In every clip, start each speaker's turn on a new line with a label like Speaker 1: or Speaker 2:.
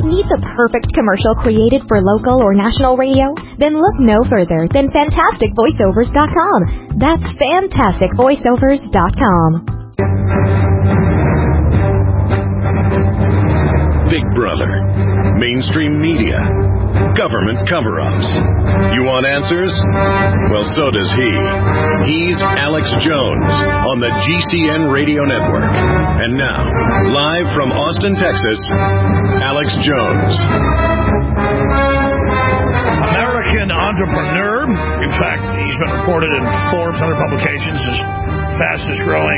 Speaker 1: Need the perfect commercial created for local or national radio? Then look no further than FantasticVoiceovers.com. That's FantasticVoiceovers.com.
Speaker 2: Big Brother, mainstream media, government cover-ups. You want answers? Well, so does he. He's Alex Jones on the GCN Radio Network. And now, live from Austin, Texas, Alex Jones.
Speaker 3: American entrepreneur. In fact, he's been reported in Forbes and other publications as fastest growing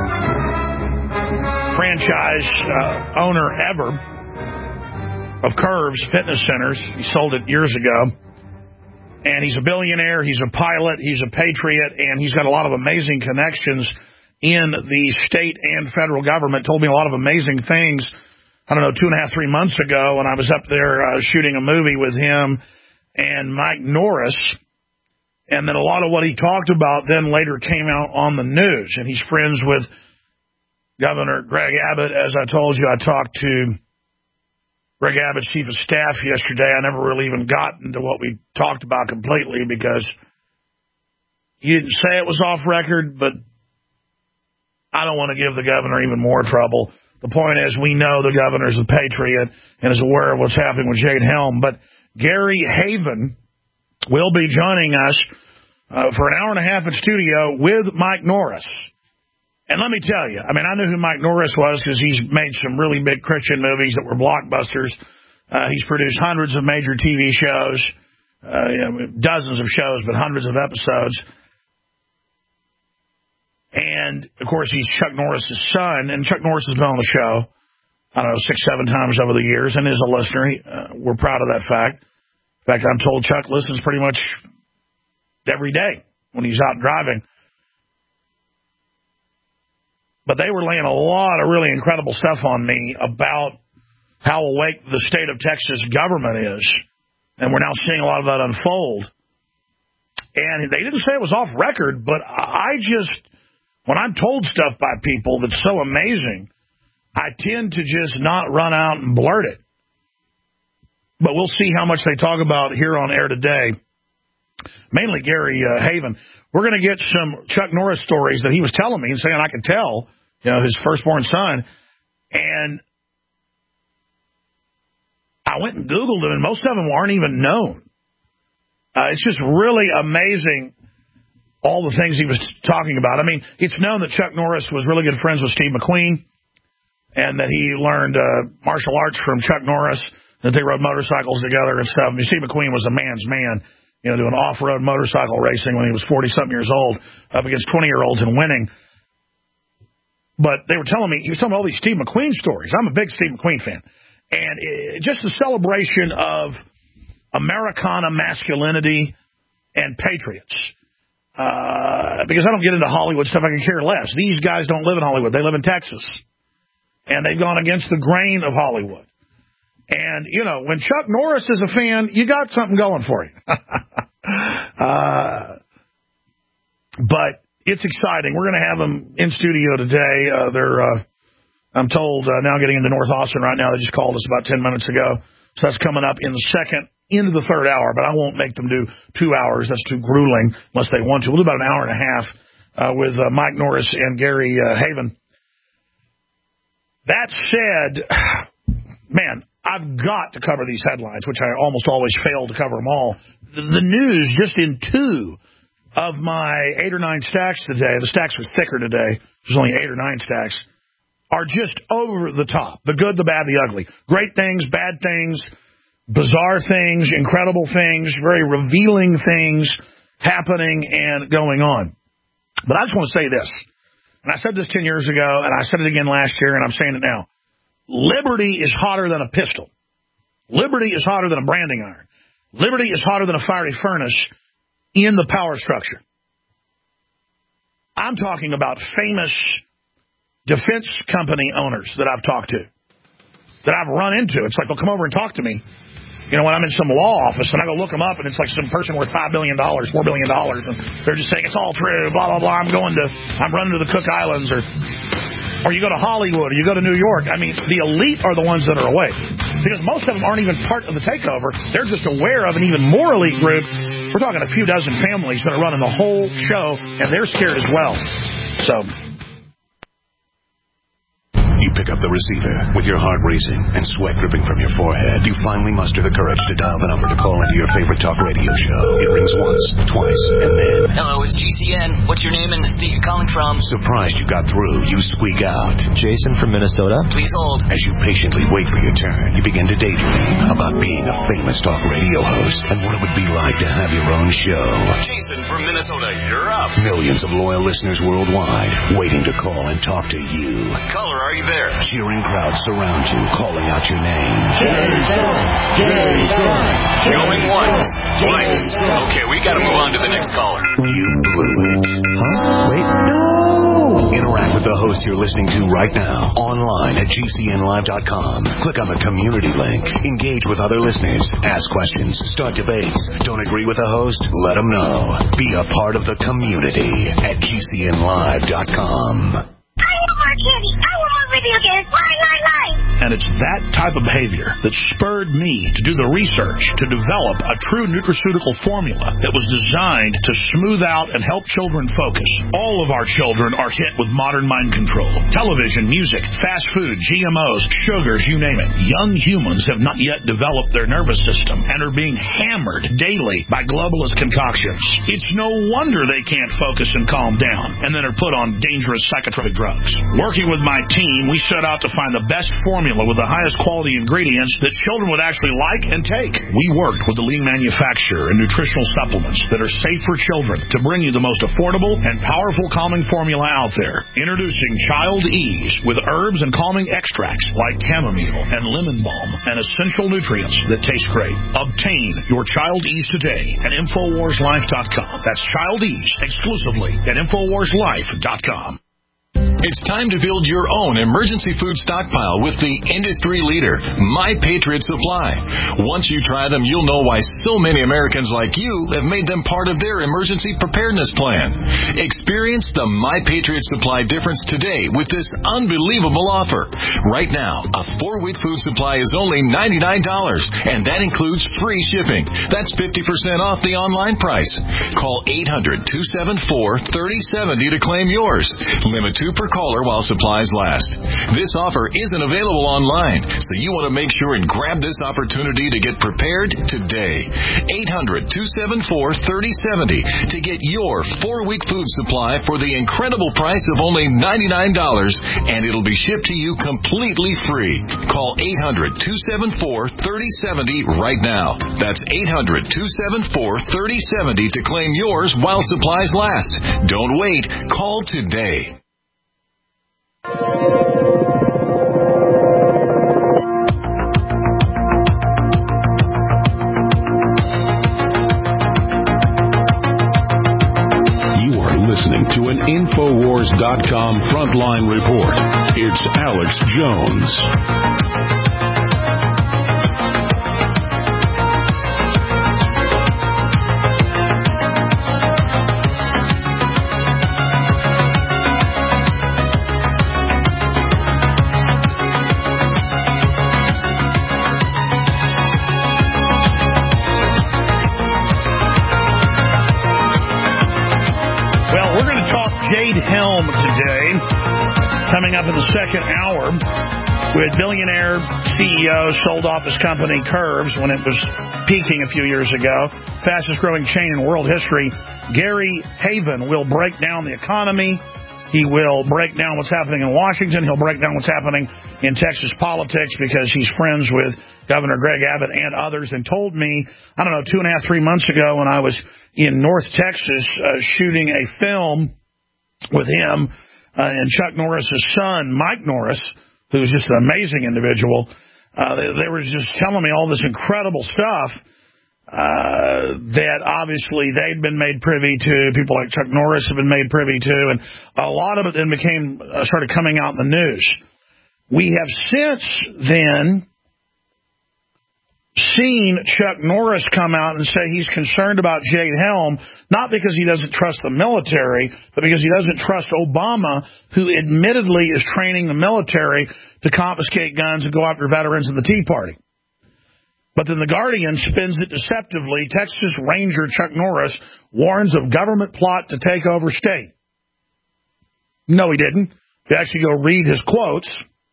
Speaker 3: franchise owner ever of Curves Fitness Centers. He sold it years ago. And he's a billionaire, he's a pilot, he's a patriot, and he's got a lot of amazing connections in the state and federal government. Told me a lot of amazing things, 2.5, 3 months ago when I was up there shooting a movie with him and Mike Norris. And then a lot of what he talked about then later came out on the news. And he's friends with Governor Greg Abbott. As I told you, I talked to Greg Abbott's chief of staff yesterday. I never really even got into what we talked about completely because he didn't say it was off record, but I don't want to give the governor even more trouble. The point is we know the governor's a patriot and is aware of what's happening with Jade Helm. But Gary Haven will be joining us for an hour and a half in studio with Mike Norris. And let me tell you, I knew who Mike Norris was because he's made some really big Christian movies that were blockbusters. He's produced hundreds of major TV shows, dozens of shows, but hundreds of episodes. And, of course, he's Chuck Norris's son, and Chuck Norris has been on the show, 6, 7 times over the years, and is a listener. We're proud of that fact. In fact, I'm told Chuck listens pretty much every day when he's out driving. But they were laying a lot of really incredible stuff on me about how awake the state of Texas government is. And we're now seeing a lot of that unfold. And they didn't say it was off record, but when I'm told stuff by people that's so amazing, I tend to just not run out and blurt it. But we'll see how much they talk about here on air today. Mainly Gary Haven. We're going to get some Chuck Norris stories that he was telling me and saying I could tell, his firstborn son. And I went and Googled him, and most of them aren't even known. It's just really amazing all the things he was talking about. It's known that Chuck Norris was really good friends with Steve McQueen and that he learned martial arts from Chuck Norris, that they rode motorcycles together and stuff. Steve McQueen was a man's man. Doing off-road motorcycle racing when he was 40-something years old up against 20-year-olds and winning. But he was telling me all these Steve McQueen stories. I'm a big Steve McQueen fan. And just the celebration of Americana masculinity and patriots. Because I don't get into Hollywood stuff, I can care less. These guys don't live in Hollywood. They live in Texas. And they've gone against the grain of Hollywood. And, when Chuck Norris is a fan, you got something going for you. But it's exciting. We're going to have them in studio today. They're, I'm told, now getting into North Austin right now. They just called us about 10 minutes ago. So that's coming up in the into the third hour. But I won't make them do 2 hours. That's too grueling unless they want to. We'll do about an hour and a half with Mike Norris and Gary Haven. That said, man, I've got to cover these headlines, which I almost always fail to cover them all. The news, just in 2 of my 8 or 9 stacks today, the stacks were thicker today, there's only 8 or 9 stacks, are just over the top. The good, the bad, the ugly. Great things, bad things, bizarre things, incredible things, very revealing things happening and going on. But I just want to say this, and I said this 10 years ago, and I said it again last year, and I'm saying it now. Liberty is hotter than a pistol. Liberty is hotter than a branding iron. Liberty is hotter than a fiery furnace in the power structure. I'm talking about famous defense company owners that I've talked to, that I've run into. It's like they'll come over and talk to me, when I'm in some law office, and I go look them up, and it's like some person worth $5 billion, $4 billion, and they're just saying, it's all true, blah, blah, blah, I'm running to the Cook Islands, or you go to Hollywood, or you go to New York. The elite are the ones that are awake. because most of them aren't even part of the takeover. They're just aware of an even more elite group. We're talking a few dozen families that are running the whole show, and they're scared as well. So
Speaker 2: you pick up the receiver with your heart racing and sweat dripping from your forehead. You finally muster the courage to dial the number to call into your favorite talk radio show. It rings once, twice, and then...
Speaker 4: Hello, it's GCN. What's your name and the state you're calling from?
Speaker 2: Surprised you got through, you squeak out.
Speaker 5: Jason from Minnesota.
Speaker 4: Please hold.
Speaker 2: As you patiently wait for your turn, you begin to daydream about being a famous talk radio host and what it would be like to have your own show.
Speaker 4: Jason from Minnesota, you're up.
Speaker 2: Millions of loyal listeners worldwide waiting to call and talk to you.
Speaker 4: Caller, are you there?
Speaker 2: Cheering crowds surround you, calling out your name.
Speaker 4: Jason! Going once, twice. Okay, we gotta move on to the next caller.
Speaker 2: You blew it.
Speaker 5: Huh? Wait, no!
Speaker 2: Interact with the host you're listening to right now, online at GCNlive.com. Click on the community link. Engage with other listeners. Ask questions. Start debates. Don't agree with the host? Let them know. Be a part of the community at GCNlive.com.
Speaker 6: I want more candy. I want more video games. Why?
Speaker 3: And it's that type of behavior that spurred me to do the research to develop a true nutraceutical formula that was designed to smooth out and help children focus. All of our children are hit with modern mind control. Television, music, fast food, GMOs, sugars, you name it. Young humans have not yet developed their nervous system and are being hammered daily by globalist concoctions. It's no wonder they can't focus and calm down and then are put on dangerous psychotropic drugs. Working with my team, we set out to find the best formula with the highest quality ingredients that children would actually like and take. We worked with the leading manufacturer in nutritional supplements that are safe for children to bring you the most affordable and powerful calming formula out there. Introducing Child Ease with herbs and calming extracts like chamomile and lemon balm and essential nutrients that taste great. Obtain your Child Ease today at InfoWarsLife.com. That's Child Ease exclusively at InfoWarsLife.com.
Speaker 7: It's time to build your own emergency food stockpile with the industry leader, My Patriot Supply. Once you try them, you'll know why so many Americans like you have made them part of their emergency preparedness plan. Experience the My Patriot Supply difference today with this unbelievable offer. Right now, a 4-week food supply is only $99, and that includes free shipping. That's 50% off the online price. Call 800-274-3070 to claim yours. Limit 2 per caller while supplies last. This offer isn't available online, so you want to make sure and grab this opportunity to get prepared today. 800-274-3070 to get your 4-week food supply for the incredible price of only $99, and it'll be shipped to you completely free. Call 800-274-3070 right now. That's 800-274-3070 to claim yours while supplies last. Don't wait. Call today.
Speaker 2: Listening to an Infowars.com frontline report. It's Alex Jones.
Speaker 3: Jade Helm today, coming up in the second hour, with billionaire CEO sold off his company Curves when it was peaking a few years ago, fastest growing chain in world history. Gary Haven will break down the economy. He will break down what's happening in Washington. He'll break down what's happening in Texas politics because he's friends with Governor Greg Abbott and others, and told me, 2.5, 3 months ago when I was in North Texas shooting a film with him and Chuck Norris's son, Mike Norris, who's just an amazing individual. They were just telling me all this incredible stuff that obviously they'd been made privy to. People like Chuck Norris have been made privy to, and a lot of it then started coming out in the news. We have since then seen Chuck Norris come out and say he's concerned about Jade Helm, not because he doesn't trust the military, but because he doesn't trust Obama, who admittedly is training the military to confiscate guns and go after veterans in the Tea Party. But then the Guardian spins it deceptively. Texas Ranger Chuck Norris warns of government plot to take over state. No, he didn't. You actually go read his quotes.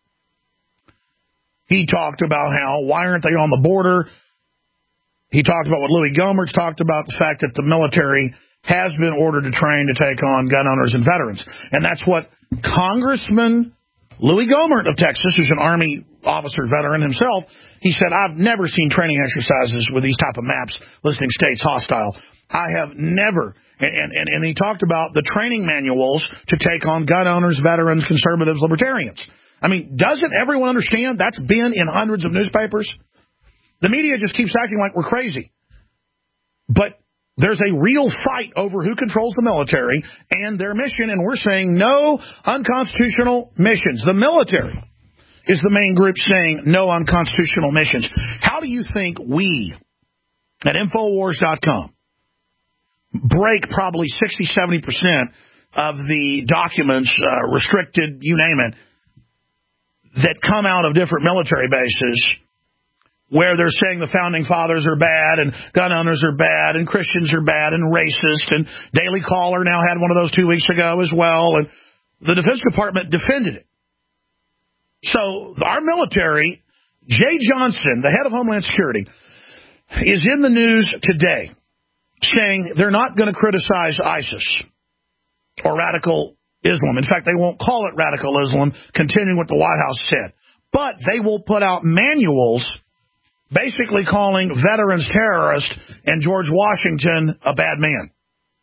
Speaker 3: He talked about how, why aren't they on the border? He talked about what Louis Gohmert's talked about, the fact that the military has been ordered to train to take on gun owners and veterans. And that's what Congressman Louis Gohmert of Texas, who's an Army officer veteran himself, he said, I've never seen training exercises with these type of maps listing states hostile. I have never. And he talked about the training manuals to take on gun owners, veterans, conservatives, libertarians. I mean, doesn't everyone understand that's been in hundreds of newspapers? The media just keeps acting like we're crazy. But there's a real fight over who controls the military and their mission, and we're saying no unconstitutional missions. The military is the main group saying no unconstitutional missions. How do you think we at Infowars.com break probably 60-70% of the documents, restricted, you name it, that come out of different military bases where they're saying the founding fathers are bad and gun owners are bad and Christians are bad and racist, and Daily Caller now had one of those 2 weeks ago as well, and the Defense Department defended it. So our military, Jay Johnson, the head of Homeland Security, is in the news today saying they're not going to criticize ISIS or radical Islam. In fact, they won't call it radical Islam, continuing what the White House said. But they will put out manuals basically calling veterans terrorists and George Washington a bad man.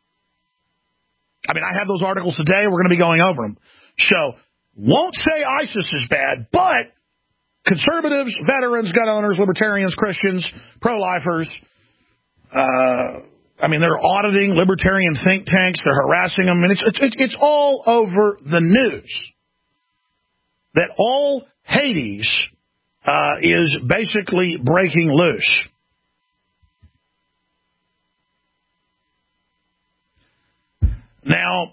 Speaker 3: I mean, I have those articles today. We're going to be going over them. So, won't say ISIS is bad, but conservatives, veterans, gun owners, libertarians, Christians, pro-lifers, they're auditing libertarian think tanks. They're harassing them. And it's all over the news that all Hades is basically breaking loose. Now,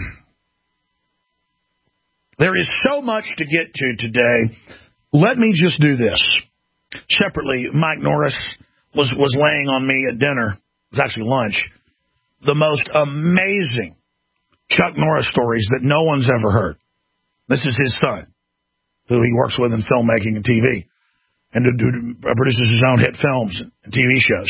Speaker 3: there is so much to get to today. Let me just do this. Separately, Mike Norris was laying on me at dinner. It was actually lunch. The most amazing Chuck Norris stories that no one's ever heard. This is his son, who he works with in filmmaking and TV, and who produces his own hit films and TV shows.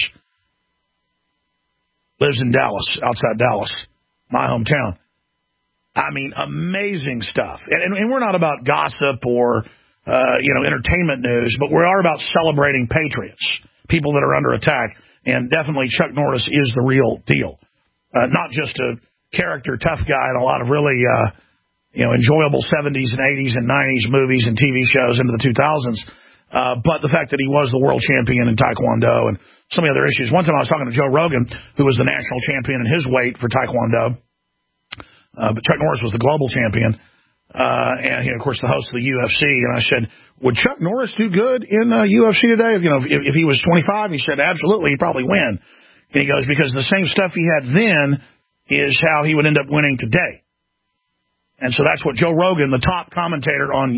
Speaker 3: Lives in Dallas, outside Dallas, my hometown. I mean, amazing stuff. And we're not about gossip or, entertainment news, but we are about celebrating patriots, people that are under attack. And definitely Chuck Norris is the real deal. Not just a character, tough guy in a lot of really, enjoyable 70s and 80s and 90s movies and TV shows into the 2000s, but the fact that he was the world champion in Taekwondo and so many other issues. One time I was talking to Joe Rogan, who was the national champion in his weight for Taekwondo, but Chuck Norris was the global champion, and he, of course, the host of the UFC. And I said, would Chuck Norris do good in UFC today? If he was 25, he said, absolutely, he'd probably win. And he goes, because the same stuff he had then is how he would end up winning today. And so that's what Joe Rogan, the top commentator on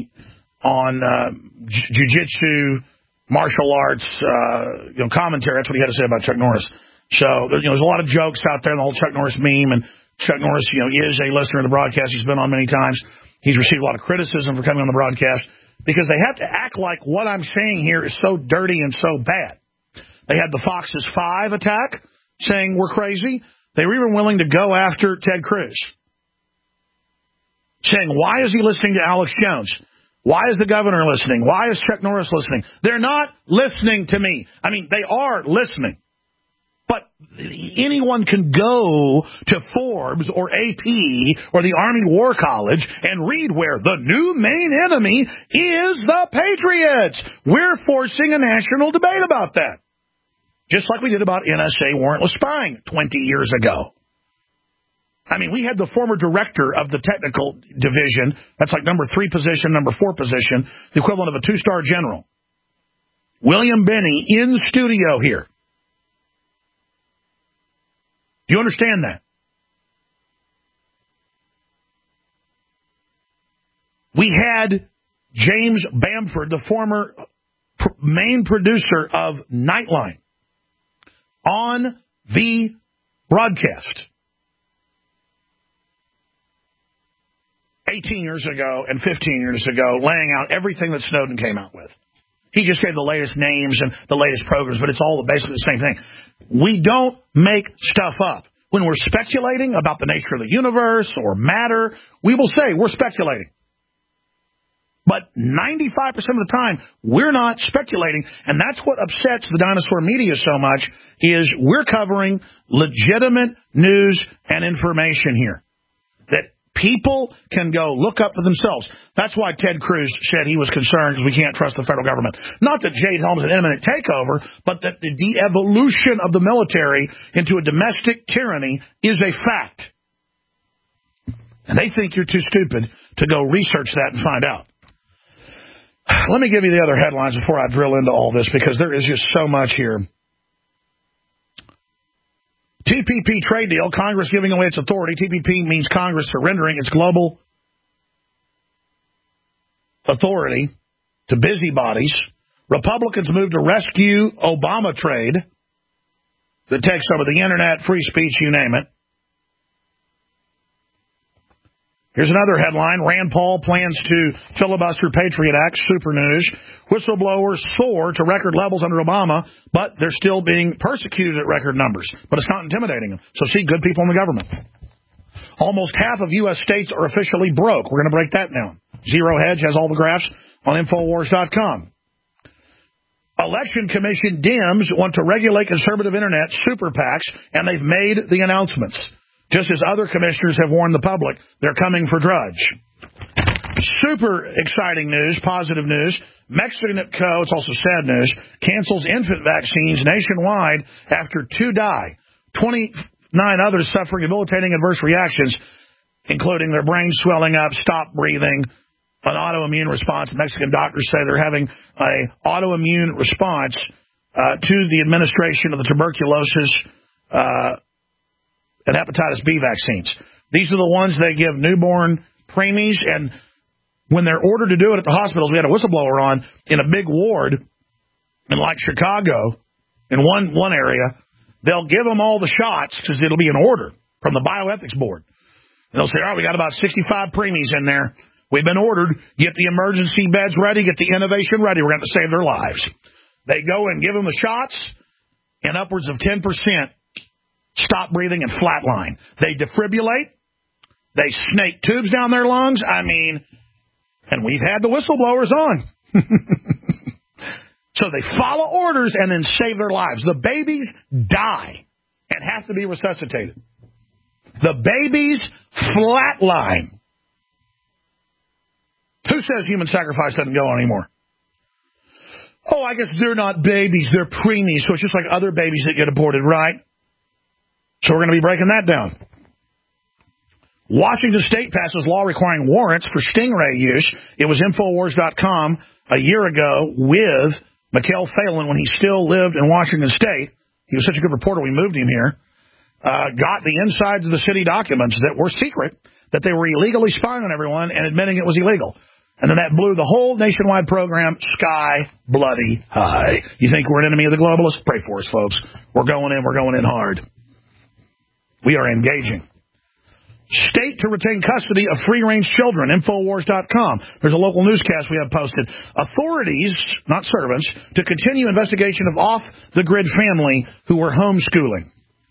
Speaker 3: jiu-jitsu, martial arts, commentary, that's what he had to say about Chuck Norris. So there's a lot of jokes out there, the whole Chuck Norris meme, and Chuck Norris, is a listener to the broadcast. He's been on many times. He's received a lot of criticism for coming on the broadcast because they have to act like what I'm saying here is so dirty and so bad. They had the Fox's 5 attack saying we're crazy. They were even willing to go after Ted Cruz, saying, why is he listening to Alex Jones? Why is the governor listening? Why is Chuck Norris listening? They're not listening to me. I mean, they are listening. But anyone can go to Forbes or AP or the Army War College and read where the new main enemy is the Patriots. We're forcing a national debate about that. Just like we did about NSA warrantless spying 20 years ago. I mean, we had the former director of the technical division. That's like number 3 position, number 4 position, the equivalent of a 2-star general. William Binney in studio here. Do you understand that? We had James Bamford, the former main producer of Nightline, on the broadcast 18 years ago and 15 years ago, laying out everything that Snowden came out with. He just gave the latest names and the latest programs, but it's all basically the same thing. We don't make stuff up. When we're speculating about the nature of the universe or matter, we will say we're speculating. But 95% of the time, we're not speculating, and that's what upsets the dinosaur media so much, is we're covering legitimate news and information here that people can go look up for themselves. That's why Ted Cruz said he was concerned because we can't trust the federal government. Not that Jade Helm is an imminent takeover, but that the de-evolution of the military into a domestic tyranny is a fact. And they think you're too stupid to go research that and find out. Let me give you the other headlines before I drill into all this, because there is just so much here. TPP trade deal, Congress giving away its authority. TPP means Congress surrendering its global authority to busybodies. Republicans move to rescue Obama trade that takes over the internet, free speech, you name it. Here's another headline. Rand Paul plans to filibuster Patriot Act. Super news. Whistleblowers soar to record levels under Obama, but they're still being persecuted at record numbers. But it's not intimidating them. So see, good people in the government. Almost half of U.S. states are officially broke. We're going to break that down. Zero Hedge has all the graphs on Infowars.com. Election Commission Dems want to regulate conservative internet super PACs, and they've made the announcements. Just as other commissioners have warned the public, they're coming for Drudge. Super exciting news, positive news. Mexican Co., it's also sad news, cancels infant vaccines nationwide after 2 die. 29 others suffering debilitating adverse reactions, including their brain swelling up, stop breathing, an autoimmune response. Mexican doctors say they're having an autoimmune response to the administration of the tuberculosis and hepatitis B vaccines. These are the ones they give newborn preemies, and when they're ordered to do it at the hospitals, we had a whistleblower on in a big ward in like Chicago, in one area, they'll give them all the shots because it'll be an order from the bioethics board. And they'll say, all right, we got about 65 preemies in there. We've been ordered. Get the emergency beds ready. Get the innovation ready. We're going to save their lives. They go and give them the shots, and upwards of 10% stop breathing and flatline. They defibrillate. They snake tubes down their lungs. I mean, and we've had the whistleblowers on. So they follow orders and then save their lives. The babies die and have to be resuscitated. The babies flatline. Who says human sacrifice doesn't go on anymore? Oh, I guess they're not babies, they're preemies, so it's just like other babies that get aborted, right? So we're going to be breaking that down. Washington State passes law requiring warrants for stingray use. It was Infowars.com a year ago with Mikhail Phelan when he still lived in Washington State. He was such a good reporter, we moved him here. Got the insides of the city documents that were secret, that they were illegally spying on everyone and admitting it was illegal. And then that blew the whole nationwide program sky bloody high. You think we're an enemy of the globalists? Pray for us, folks. We're going in hard. We are engaging. State to retain custody of free-range children, Infowars.com. There's a local newscast we have posted. Authorities, not servants, to continue investigation of off-the-grid family who were homeschooling.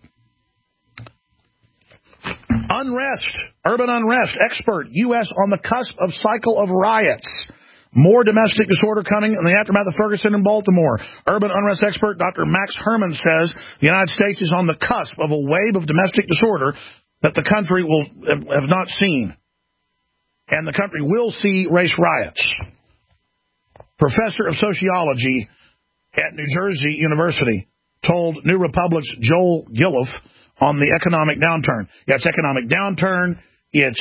Speaker 3: Unrest, urban unrest, expert, U.S. on the cusp of cycle of riots. More domestic disorder coming in the aftermath of Ferguson in Baltimore. Urban unrest expert Dr. Max Herman says the United States is on the cusp of a wave of domestic disorder that the country will have not seen. And the country will see race riots. Professor of sociology at New Jersey University told New Republic's Joel Gilliff on the economic downturn. Yeah, it's economic downturn. It's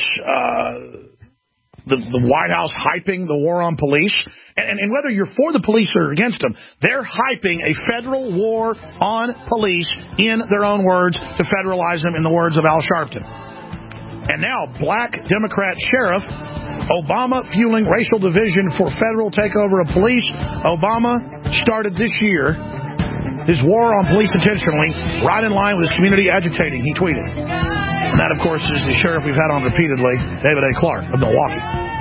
Speaker 3: the White House hyping the war on police. And whether you're for the police or against them, they're hyping a federal war on police, in their own words, to federalize them, in the words of Al Sharpton. And now, black Democrat sheriff Obama fueling racial division for federal takeover of police. Obama started this year his war on police intentionally, right in line with his community agitating, he tweeted. And that, of course, is the sheriff we've had on repeatedly, David A. Clark of Milwaukee.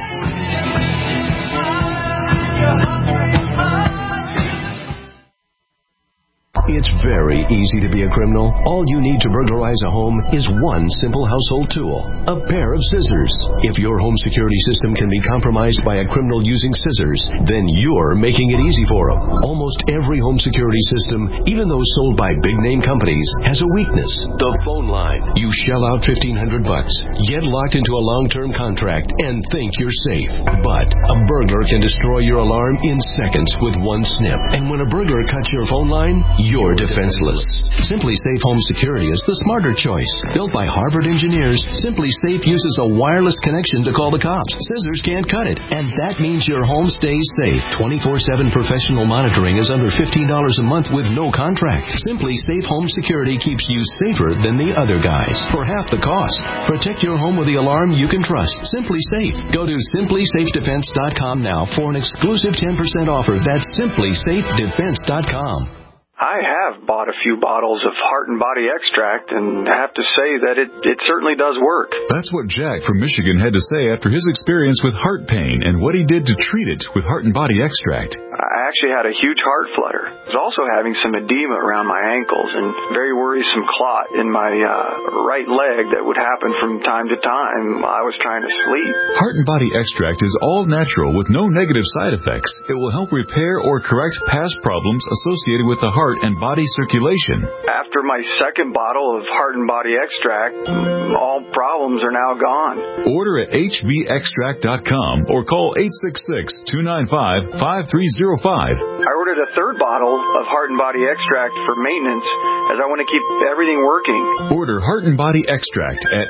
Speaker 8: It's very easy to be a criminal. All you need to burglarize a home is one simple household tool, a pair of scissors. If your home security system can be compromised by a criminal using scissors, then you're making it easy for them. Almost every home security system, even those sold by big-name companies, has a weakness. The phone line. You shell out $1,500, get locked into a long-term contract, and think you're safe. But a burglar can destroy your alarm in seconds with one snip. And when a burglar cuts your phone line, you're defenseless. Simply Safe Home Security is the smarter choice. Built by Harvard engineers, Simply Safe uses a wireless connection to call the cops. Scissors can't cut it, and that means your home stays safe. 24/7 professional monitoring is under $15 a month with no contract. Simply Safe Home Security keeps you safer than the other guys for half the cost. Protect your home with the alarm you can trust. Simply Safe. Go to simplysafedefense.com now for an exclusive 10% offer. That's simplysafedefense.com.
Speaker 9: I have bought a few bottles of Heart and Body Extract and have to say that it certainly does work.
Speaker 10: That's what Jack from Michigan had to say after his experience with heart pain and what he did to treat it with Heart and Body Extract.
Speaker 9: I actually had a huge heart flutter. I was also having some edema around my ankles and very worrisome clot in my right leg that would happen from time to time while I was trying to sleep.
Speaker 10: Heart and Body Extract is all natural with no negative side effects. It will help repair or correct past problems associated with the heart and body circulation.
Speaker 9: After my second bottle of Heart and Body Extract, all problems are now gone.
Speaker 10: Order at hbextract.com or call 866-295-5305.
Speaker 9: I ordered a third bottle of Heart and Body Extract for maintenance as I want to keep everything working.
Speaker 10: Order Heart and Body Extract at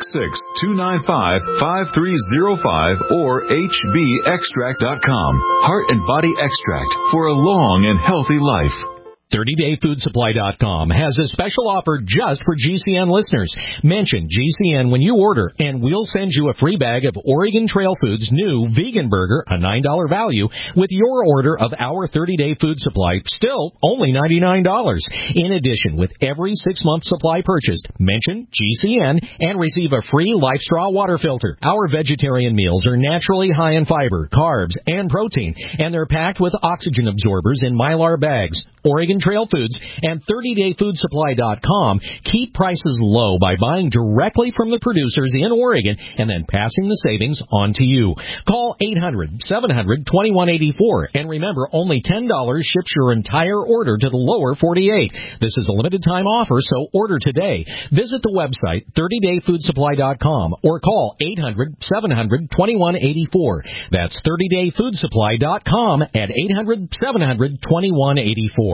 Speaker 10: 866-295-5305 or hbextract.com. Heart and Body Extract for a long and healthy life.
Speaker 11: 30dayfoodsupply.com has a special offer just for GCN listeners. Mention GCN when you order, and we'll send you a free bag of Oregon Trail Foods' new vegan burger, a $9 value, with your order of our 30-day food supply, still only $99. In addition, with every 6-month supply purchased, mention GCN and receive a free LifeStraw water filter. Our vegetarian meals are naturally high in fiber, carbs, and protein, and they're packed with oxygen absorbers in Mylar bags. Oregon Trail Foods and 30dayfoodsupply.com keep prices low by buying directly from the producers in Oregon and then passing the savings on to you. Call 800-700-2184 and remember, only $10 ships your entire order to the lower 48. This is a limited time offer, so order today. Visit the website 30dayfoodsupply.com or call 800-700-2184. That's 30dayfoodsupply.com at 800-700-2184.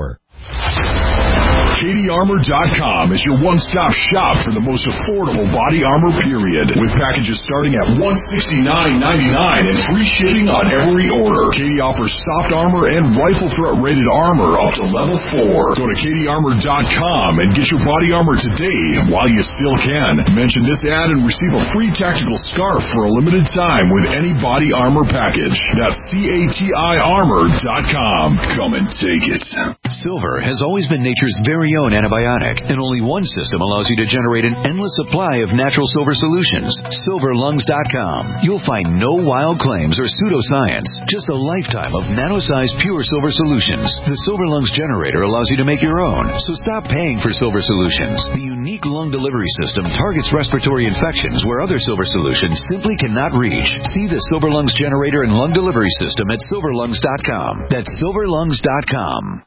Speaker 12: CatieArmor.com is your one-stop shop for the most affordable body armor, period. With packages starting at $169.99 and free shipping on every order. Katie offers soft armor and rifle threat-rated armor up to level 4. Go to CatieArmor.com and get your body armor today while you still can. Mention this ad and receive a free tactical scarf for a limited time with any body armor package. That's CatieArmor.com. Come and take it.
Speaker 13: Silver has always been nature's very own antibiotic, and only one system allows you to generate an endless supply of natural silver solutions. SilverLungs.com. You'll find no wild claims or pseudoscience, just a lifetime of nano-sized pure silver solutions. The Silver Lungs generator allows you to make your own, so stop paying for silver solutions. The unique lung delivery system targets respiratory infections where other silver solutions simply cannot reach. See the Silver Lungs generator and lung delivery system at SilverLungs.com. That's SilverLungs.com.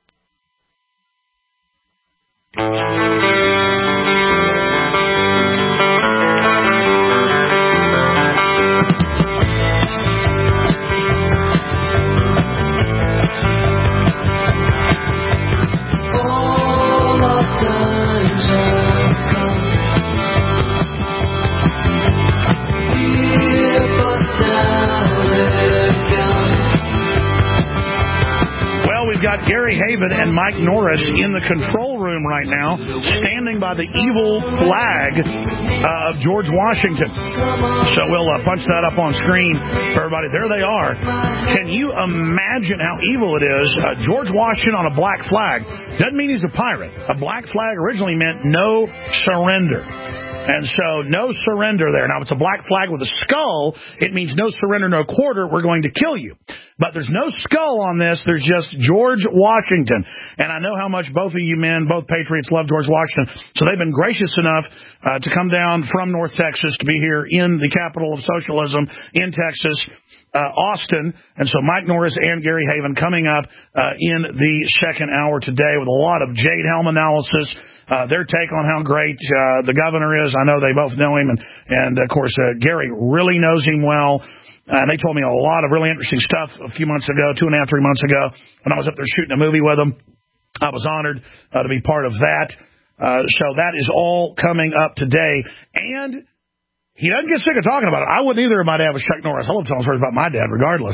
Speaker 3: We've got Gary Haven and Mike Norris in the control room right now, standing by the evil flag of George Washington. So we'll punch that up on screen for everybody. There they are. Can you imagine how evil it is? George Washington on a black flag. Doesn't mean he's a pirate. A black flag originally meant no surrender. And so, no surrender there. Now, it's a black flag with a skull. It means no surrender, no quarter. We're going to kill you. But there's no skull on this. There's just George Washington. And I know how much both of you men, both patriots, love George Washington. So they've been gracious enough to come down from North Texas to be here in the capital of socialism in Texas, Austin. And so Mike Norris and Gary Haven coming up in the second hour today with a lot of Jade Helm analysis. Their take on how great the governor is. I know they both know him, and of course, Gary really knows him well. And they told me a lot of really interesting stuff a few months ago, 2.5, 3 months ago, when I was up there shooting a movie with them. I was honored to be part of that. So that is all coming up today. And he doesn't get sick of talking about it. I wouldn't either if my dad was Chuck Norris. I love telling stories about my dad regardless.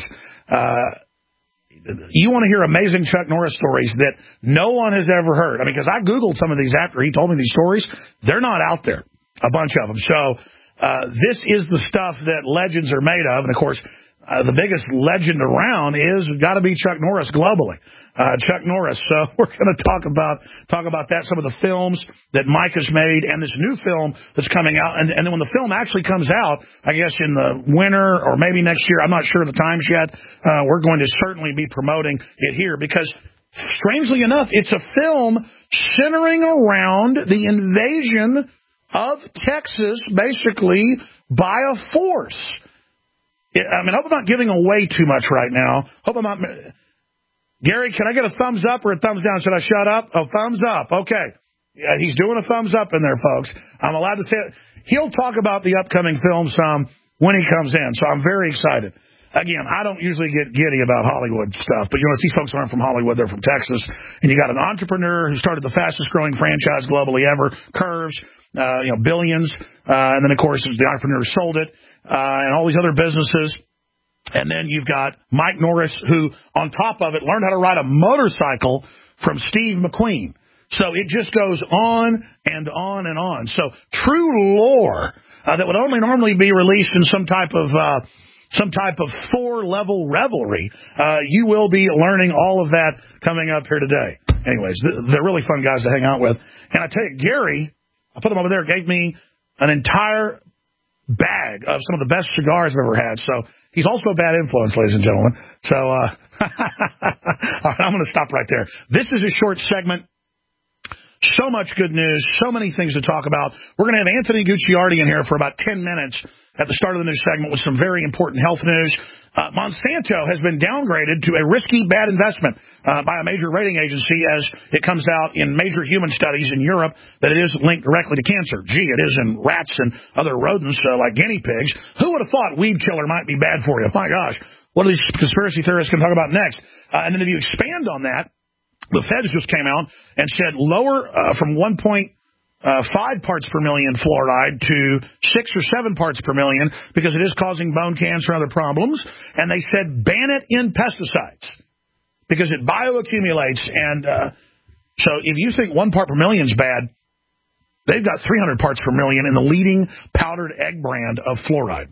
Speaker 3: You want to hear amazing Chuck Norris stories that no one has ever heard. I mean, because I Googled some of these after he told me these stories. They're not out there, a bunch of them. So this is the stuff that legends are made of. And, of course, the biggest legend around is got to be Chuck Norris globally. Chuck Norris. So we're going to talk about that, some of the films that Mike has made, and this new film that's coming out. And then when the film actually comes out, I guess in the winter or maybe next year, I'm not sure of the times yet, we're going to certainly be promoting it here because, strangely enough, it's a film centering around the invasion of Texas, basically, by a force. I mean, I hope I'm not giving away too much right now. Hope I'm not... Gary, can I get a thumbs up or a thumbs down? Should I shut up? Oh, thumbs up. Okay. Yeah, he's doing a thumbs up in there, folks. I'm allowed to say it. He'll talk about the upcoming film some when he comes in, so I'm very excited. Again, I don't usually get giddy about Hollywood stuff, but, these folks aren't from Hollywood. They're from Texas. And you got an entrepreneur who started the fastest-growing franchise globally ever, Curves, billions. And then, of course, the entrepreneur sold it, and all these other businesses. And then you've got Mike Norris, who, on top of it, learned how to ride a motorcycle from Steve McQueen. So it just goes on and on and on. So true lore that would only normally be released in some type of 4-level revelry. You will be learning all of that coming up here today. Anyways, they're really fun guys to hang out with. And I tell you, Gary, I put him over there, gave me an entire bag of some of the best cigars I've ever had. So he's also a bad influence, ladies and gentlemen. So all right, I'm going to stop right there. This is a short segment. So much good news, so many things to talk about. We're going to have Anthony Gucciardi in here for about 10 minutes at the start of the news segment with some very important health news. Monsanto has been downgraded to a risky, bad investment by a major rating agency as it comes out in major human studies in Europe that it is linked directly to cancer. Gee, it is in rats and other rodents like guinea pigs. Who would have thought weed killer might be bad for you? My gosh, what are these conspiracy theorists going to talk about next? And then if you expand on that, the feds just came out and said lower from 1.5 parts per million fluoride to 6 or 7 parts per million because it is causing bone cancer and other problems. And they said ban it in pesticides because it bioaccumulates. And so if you think 1 part per million is bad, they've got 300 parts per million in the leading powdered egg brand of fluoride.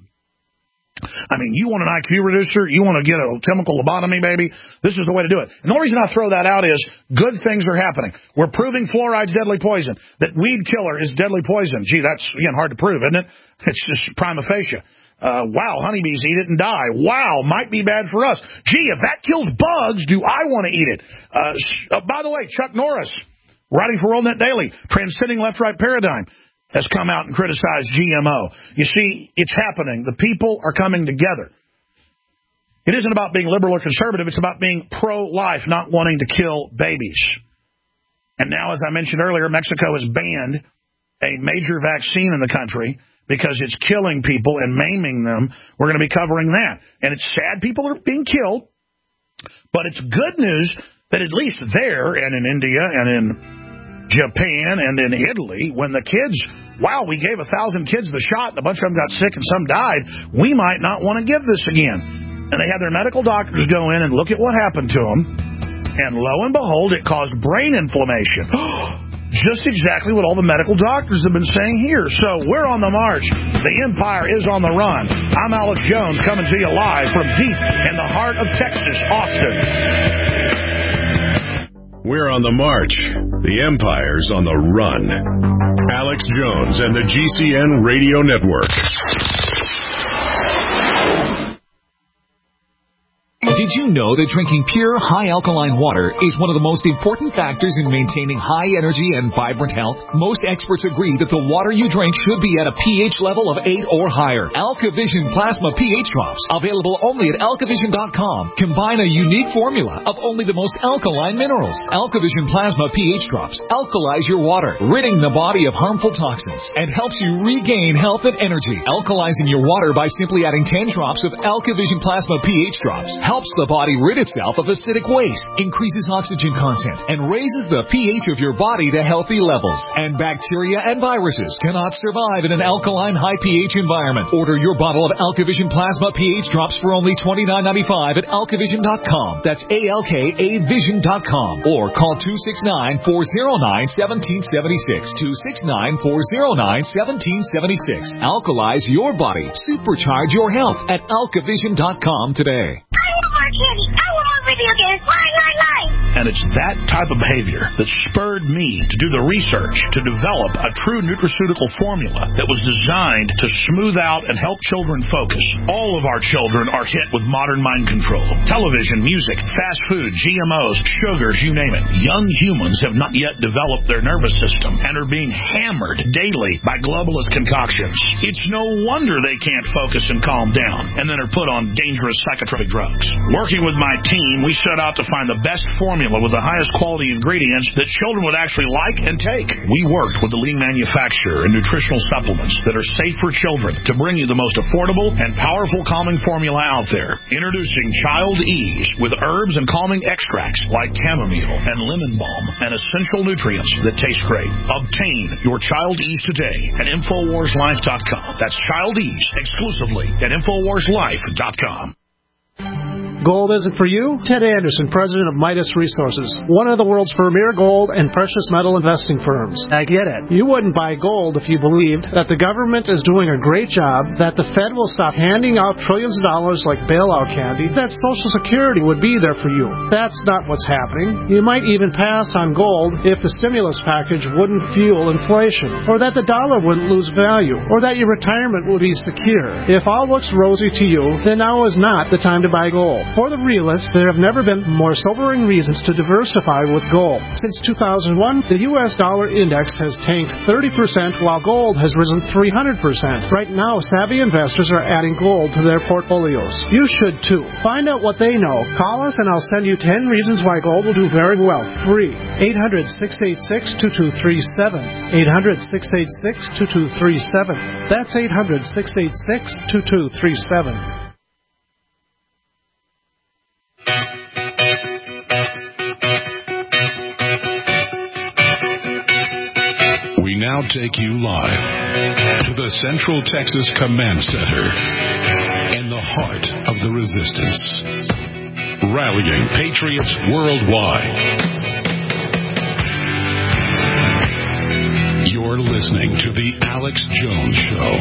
Speaker 3: I mean, you want an IQ reducer, you want to get a chemical lobotomy, baby, this is the way to do it. And the only reason I throw that out is good things are happening. We're proving fluoride's deadly poison, that weed killer is deadly poison. Gee, that's, again, hard to prove, isn't it? It's just prima facie. Wow, honeybees eat it and die. Wow, might be bad for us. Gee, if that kills bugs, do I want to eat it? By the way, Chuck Norris, writing for WorldNet Daily, transcending left-right paradigm, has come out and criticized GMO. You see, it's happening. The people are coming together. It isn't about being liberal or conservative. It's about being pro-life, not wanting to kill babies. And now, as I mentioned earlier, Mexico has banned a major vaccine in the country because it's killing people and maiming them. We're going to be covering that. And it's sad people are being killed, but it's good news that at least there and in India and in Japan and in Italy, when the kids, wow, we gave 1,000 kids the shot and a bunch of them got sick and some died, we might not want to give this again. And they had their medical doctors go in and look at what happened to them. And lo and behold, it caused brain inflammation. Just exactly what all the medical doctors have been saying here. So we're on the march. The empire is on the run. I'm Alex Jones coming to you live from deep in the heart of Texas, Austin.
Speaker 2: We're on the march. The empire's on the run. Alex Jones and the GCN Radio Network.
Speaker 14: Did you know that drinking pure, high-alkaline water is one of the most important factors in maintaining high energy and vibrant health? Most experts agree that the water you drink should be at a pH level of 8 or higher. AlkaVision Plasma pH Drops, available only at alkavision.com, combine a unique formula of only the most alkaline minerals. AlkaVision Plasma pH Drops alkalize your water, ridding the body of harmful toxins, and helps you regain health and energy. Alkalizing your water by simply adding 10 drops of AlkaVision Plasma pH Drops helps the body rid itself of acidic waste, increases oxygen content, and raises the pH of your body to healthy levels. And bacteria and viruses cannot survive in an alkaline high pH environment. Order your bottle of AlkaVision Plasma pH Drops for only $29.95 at alkavision.com. That's ALKAvision.com. Or call 269-409-1776. 269-409-1776. Alkalize your body. Supercharge your health at alkavision.com today.
Speaker 6: Candy. I want more video games. Why?
Speaker 3: And it's that type of behavior that spurred me to do the research to develop a true nutraceutical formula that was designed to smooth out and help children focus. All of our children are hit with modern mind control. Television, music, fast food, GMOs, sugars, you name it. Young humans have not yet developed their nervous system and are being hammered daily by globalist concoctions. It's no wonder they can't focus and calm down and then are put on dangerous psychotropic drugs. Working with my team, we set out to find the best formula with the highest quality ingredients that children would actually like and take. We worked with the leading manufacturer in nutritional supplements that are safe for children to bring you the most affordable and powerful calming formula out there. Introducing Child Ease with herbs and calming extracts like chamomile and lemon balm and essential nutrients that taste great. Obtain your Child Ease today at InfoWarsLife.com. That's Child Ease exclusively at InfoWarsLife.com.
Speaker 15: Gold isn't for you? Ted Anderson, president of Midas Resources, one of the world's premier gold and precious metal investing firms. I get it. You wouldn't buy gold if you believed that the government is doing a great job, that the Fed will stop handing out trillions of dollars like bailout candy, that Social Security would be there for you. That's not what's happening. You might even pass on gold if the stimulus package wouldn't fuel inflation, or that the dollar wouldn't lose value, or that your retirement would be secure. If all looks rosy to you, then now is not the time to buy gold. For the realist, there have never been more sobering reasons to diversify with gold. Since 2001, the U.S. dollar index has tanked 30%, while gold has risen 300%. Right now, savvy investors are adding gold to their portfolios. You should too. Find out what they know. Call us and I'll send you 10 reasons why gold will do very well. Free. 800-686-2237. 800-686-2237. That's 800-686-2237.
Speaker 12: We now take you live to the Central Texas Command Center in the heart of the resistance. Rallying patriots worldwide. You're listening to The Alex Jones Show.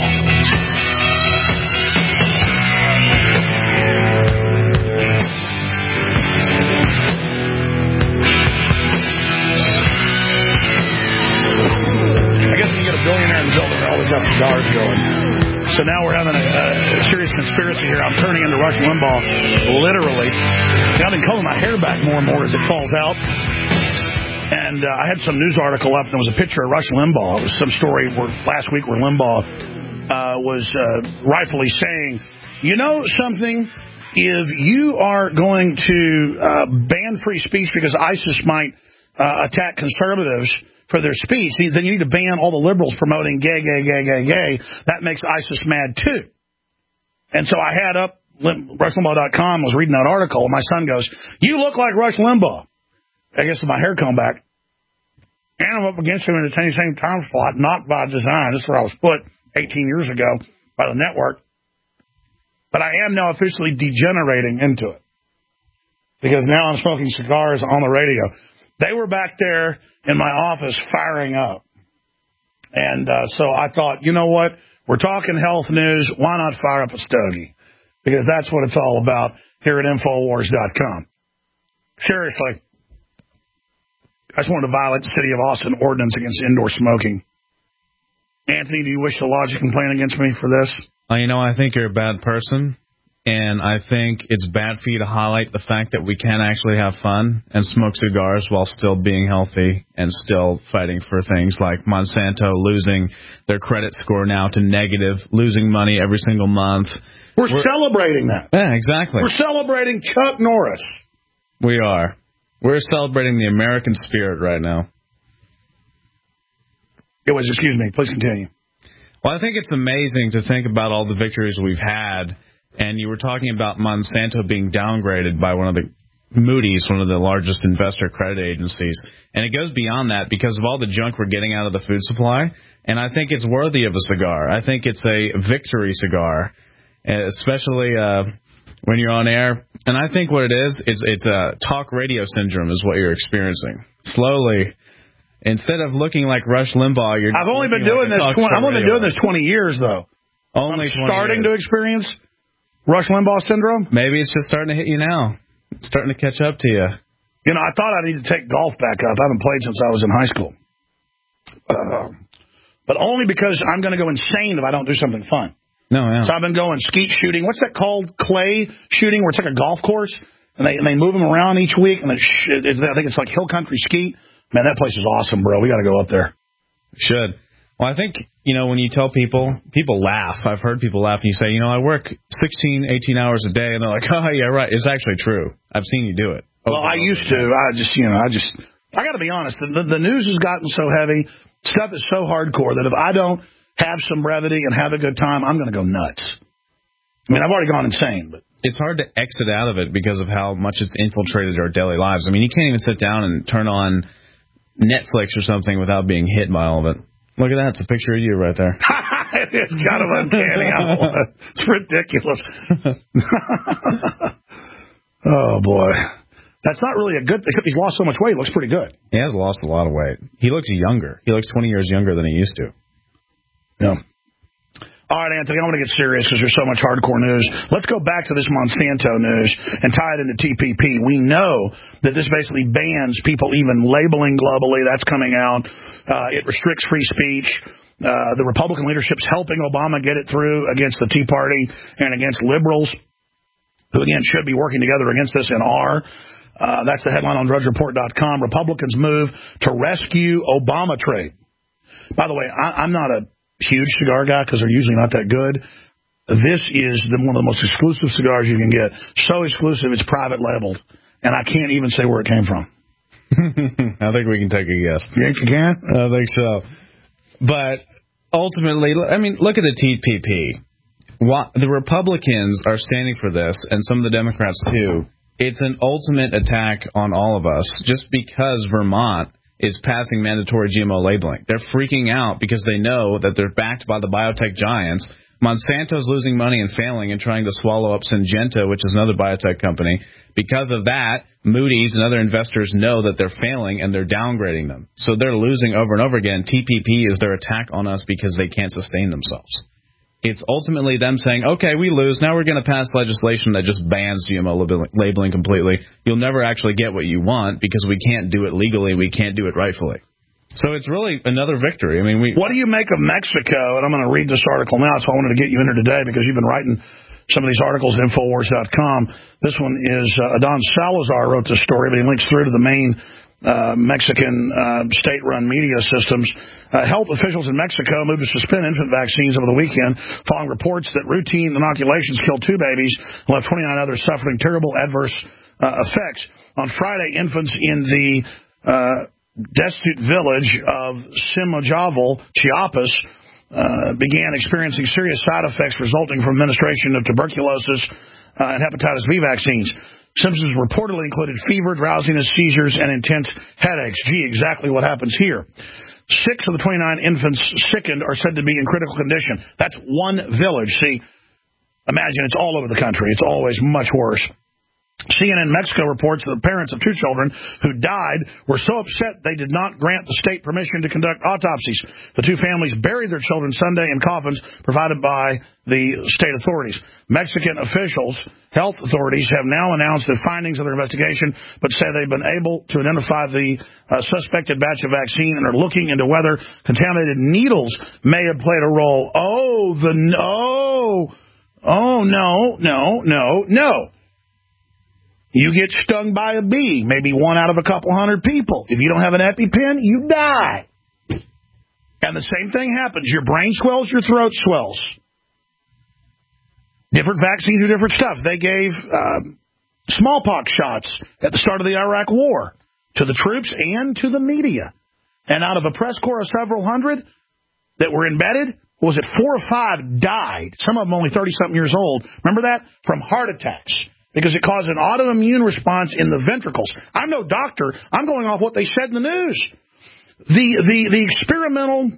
Speaker 3: Billionaire in the building, they always got cigars going. So now we're having a serious conspiracy here. I'm turning into Rush Limbaugh, literally. I've been culling my hair back more and more as it falls out. And I had some news article up, and there was a picture of Rush Limbaugh. It was some story last week where Limbaugh was rightfully saying, you know something? If you are going to ban free speech because ISIS might attack conservatives for their speech, then you need to ban all the liberals promoting gay. That makes ISIS mad, too. And so I had up RushLimbaugh.com, was reading that article, and my son goes, you look like Rush Limbaugh. I guess with my hair combed back. And I'm up against him in the same time slot, not by design. This is where I was put 18 years ago by the network. But I am now officially degenerating into it. because now I'm smoking cigars on the radio. They were back there in my office firing up. And so I thought, you know what? We're talking health news. Why not fire up a stogie? Because that's what it's all about here at Infowars.com. Seriously. I just wanted to violate the City of Austin ordinance against indoor smoking. Anthony, do you wish to lodge a complaint against me for this?
Speaker 16: I think you're a bad person, and I think it's bad for you to highlight the fact that we can actually have fun and smoke cigars while still being healthy and still fighting for things like Monsanto losing their credit score now to negative, losing money every single month.
Speaker 3: We're celebrating that.
Speaker 16: Yeah, exactly.
Speaker 3: We're celebrating Chuck Norris.
Speaker 16: We are. We're celebrating the American spirit right now.
Speaker 3: Excuse me, please continue.
Speaker 16: Well, I think it's amazing to think about all the victories we've had. And you were talking about Monsanto being downgraded by one of the Moody's, one of the largest investor credit agencies. And it goes beyond that because of all the junk we're getting out of the food supply. And I think it's worthy of a cigar. I think it's a victory cigar, especially when you're on air. And I think what it is it's a talk radio syndrome is what you're experiencing. Slowly, instead of looking like Rush Limbaugh, you're
Speaker 3: I've only been doing this 20 years, though.
Speaker 16: Only 20
Speaker 3: starting
Speaker 16: years.
Speaker 3: To experience Rush Limbaugh syndrome?
Speaker 16: Maybe it's just starting to hit you now. It's starting to catch up to you.
Speaker 3: You know, I thought I needed to take golf back up. I haven't played since I was in high school. But only because I'm going to go insane if I don't do something fun.
Speaker 16: No, yeah.
Speaker 3: So I've been going skeet shooting. What's that called? Clay shooting, where it's like a golf course, and they move them around each week. And I think it's like Hill Country Skeet. Man, that place is awesome, bro. We got to go up there.
Speaker 16: Should. Well, I think, when you tell people laugh. I've heard people laugh and you say, I work 16, 18 hours a day. And they're like, oh, yeah, right. It's actually true. I've seen you do it.
Speaker 3: Well, I used to. I got to be honest. The news has gotten so heavy. Stuff is so hardcore that if I don't have some brevity and have a good time, I'm going to go nuts. I mean, I've already gone insane, but
Speaker 16: it's hard to exit out of it because of how much it's infiltrated our daily lives. I mean, you can't even sit down and turn on Netflix or something without being hit by all of it. Look at that. It's a picture of you right there.
Speaker 3: It's kind of uncanny. It's ridiculous. Oh, boy. That's not really a good thing, except he's lost so much weight. He looks pretty good.
Speaker 16: He has lost a lot of weight. He looks younger. He looks 20 years younger than he used to.
Speaker 3: Yeah. All right, Anthony, I want to get serious because there's so much hardcore news. Let's go back to this Monsanto news and tie it into TPP. We know that this basically bans people even labeling globally. That's coming out. It restricts free speech. The Republican leadership's helping Obama get it through against the Tea Party and against liberals, who, again, should be working together against this and are. That's the headline on DrudgeReport.com. Republicans move to rescue Obama trade. By the way, I'm not a huge cigar guy because they're usually not that good. This is one of the most exclusive cigars you can get. So exclusive, it's private labeled. And I can't even say where it came from.
Speaker 16: I think we can take a guess.
Speaker 3: You think you can?
Speaker 16: I think so. But ultimately, I mean, look at the TPP. The Republicans are standing for this, and some of the Democrats too. It's an ultimate attack on all of us just because Vermont is passing mandatory GMO labeling. They're freaking out because they know that they're backed by the biotech giants. Monsanto's losing money and failing and trying to swallow up Syngenta, which is another biotech company. Because of that, Moody's and other investors know that they're failing and they're downgrading them. So they're losing over and over again. TPP is their attack on us because they can't sustain themselves. It's ultimately them saying, okay, we lose. Now we're going to pass legislation that just bans GMO labeling completely. You'll never actually get what you want because we can't do it legally. We can't do it rightfully. So it's really another victory. I mean,
Speaker 3: what do you make of Mexico? And I'm going to read this article now, so I wanted to get you in here today because you've been writing some of these articles at Infowars.com. This one is Adon Salazar wrote this story, but he links through to the main Mexican state-run media systems. Health officials in Mexico moved to suspend infant vaccines over the weekend following reports that routine inoculations killed 2 babies and left 29 others suffering terrible adverse effects. On Friday, infants in the destitute village of Simojavel, Chiapas, began experiencing serious side effects resulting from administration of tuberculosis and hepatitis B vaccines. Symptoms reportedly included fever, drowsiness, seizures, and intense headaches. Gee, exactly what happens here. 6 of the 29 infants sickened are said to be in critical condition. That's one village. See, imagine it's all over the country. It's always much worse. CNN Mexico reports that the parents of 2 children who died were so upset they did not grant the state permission to conduct autopsies. The 2 families buried their children Sunday in coffins provided by the state authorities. Mexican officials, health authorities, have now announced the findings of their investigation, but say they've been able to identify the suspected batch of vaccine and are looking into whether contaminated needles may have played a role. No. You get stung by a bee, maybe 1 out of a couple hundred people. If you don't have an EpiPen, you die. And the same thing happens. Your brain swells, your throat swells. Different vaccines do different stuff. They gave smallpox shots at the start of the Iraq War to the troops and to the media. And out of a press corps of several hundred that were embedded, was it 4 or 5 died? Some of them only 30-something years old. Remember that? From heart attacks. Because it caused an autoimmune response in the ventricles. I'm no doctor. I'm going off what they said in the news. The experimental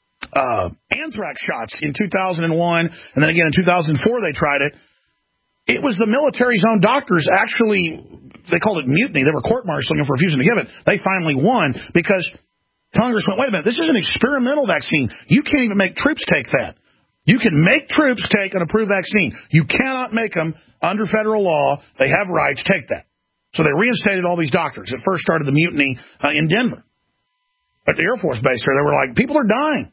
Speaker 3: anthrax shots in 2001, and then again in 2004 they tried it. It was the military's own doctors actually, they called it mutiny. They were court-martialing them for refusing to give it. They finally won because Congress went, wait a minute, this is an experimental vaccine. You can't even make troops take that. You can make troops take an approved vaccine. You cannot make them under federal law. They have rights. Take that. So they reinstated all these doctors. It first started the mutiny in Denver. At the Air Force Base there, they were like, people are dying.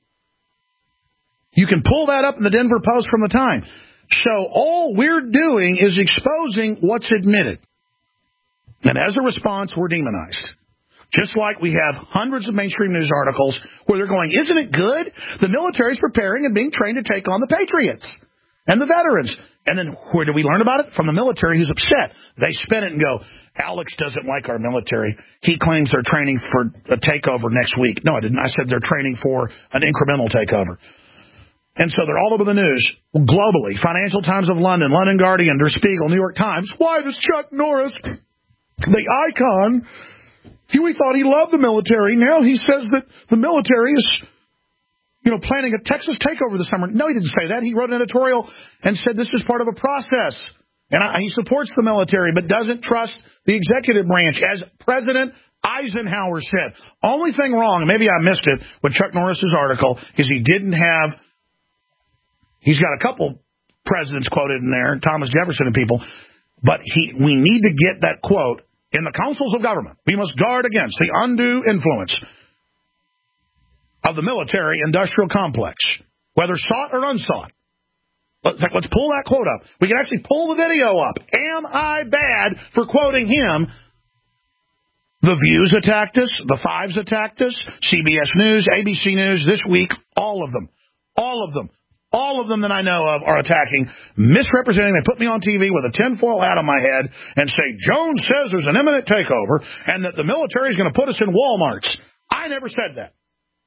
Speaker 3: You can pull that up in the Denver Post from the time. So all we're doing is exposing what's admitted. And as a response, we're demonized. Just like we have hundreds of mainstream news articles where they're going, isn't it good? The military's preparing and being trained to take on the patriots and the veterans. And then where do we learn about it? From the military who's upset. They spin it and go, Alex doesn't like our military. He claims they're training for a takeover next week. No, I didn't. I said they're training for an incremental takeover. And so they're all over the news globally. Financial Times of London, London Guardian, Der Spiegel, New York Times. Why does Chuck Norris, the icon, we thought he loved the military. Now he says that the military is, planning a Texas takeover this summer. No, he didn't say that. He wrote an editorial and said this is part of a process. And he supports the military but doesn't trust the executive branch, as President Eisenhower said. Only thing wrong, and maybe I missed it, with Chuck Norris's article is he didn't have, he's got a couple presidents quoted in there, Thomas Jefferson and people, but we need to get that quote in the councils of government. We must guard against the undue influence of the military-industrial complex, whether sought or unsought. Let's pull that quote up. We can actually pull the video up. Am I bad for quoting him? The Views attacked us. The Fives attacked us. CBS News, ABC News, This Week, all of them. All of them. All of them that I know of are attacking, misrepresenting. They put me on TV with a tinfoil hat on my head and say, Jones says there's an imminent takeover and that the military is going to put us in Walmarts. I never said that.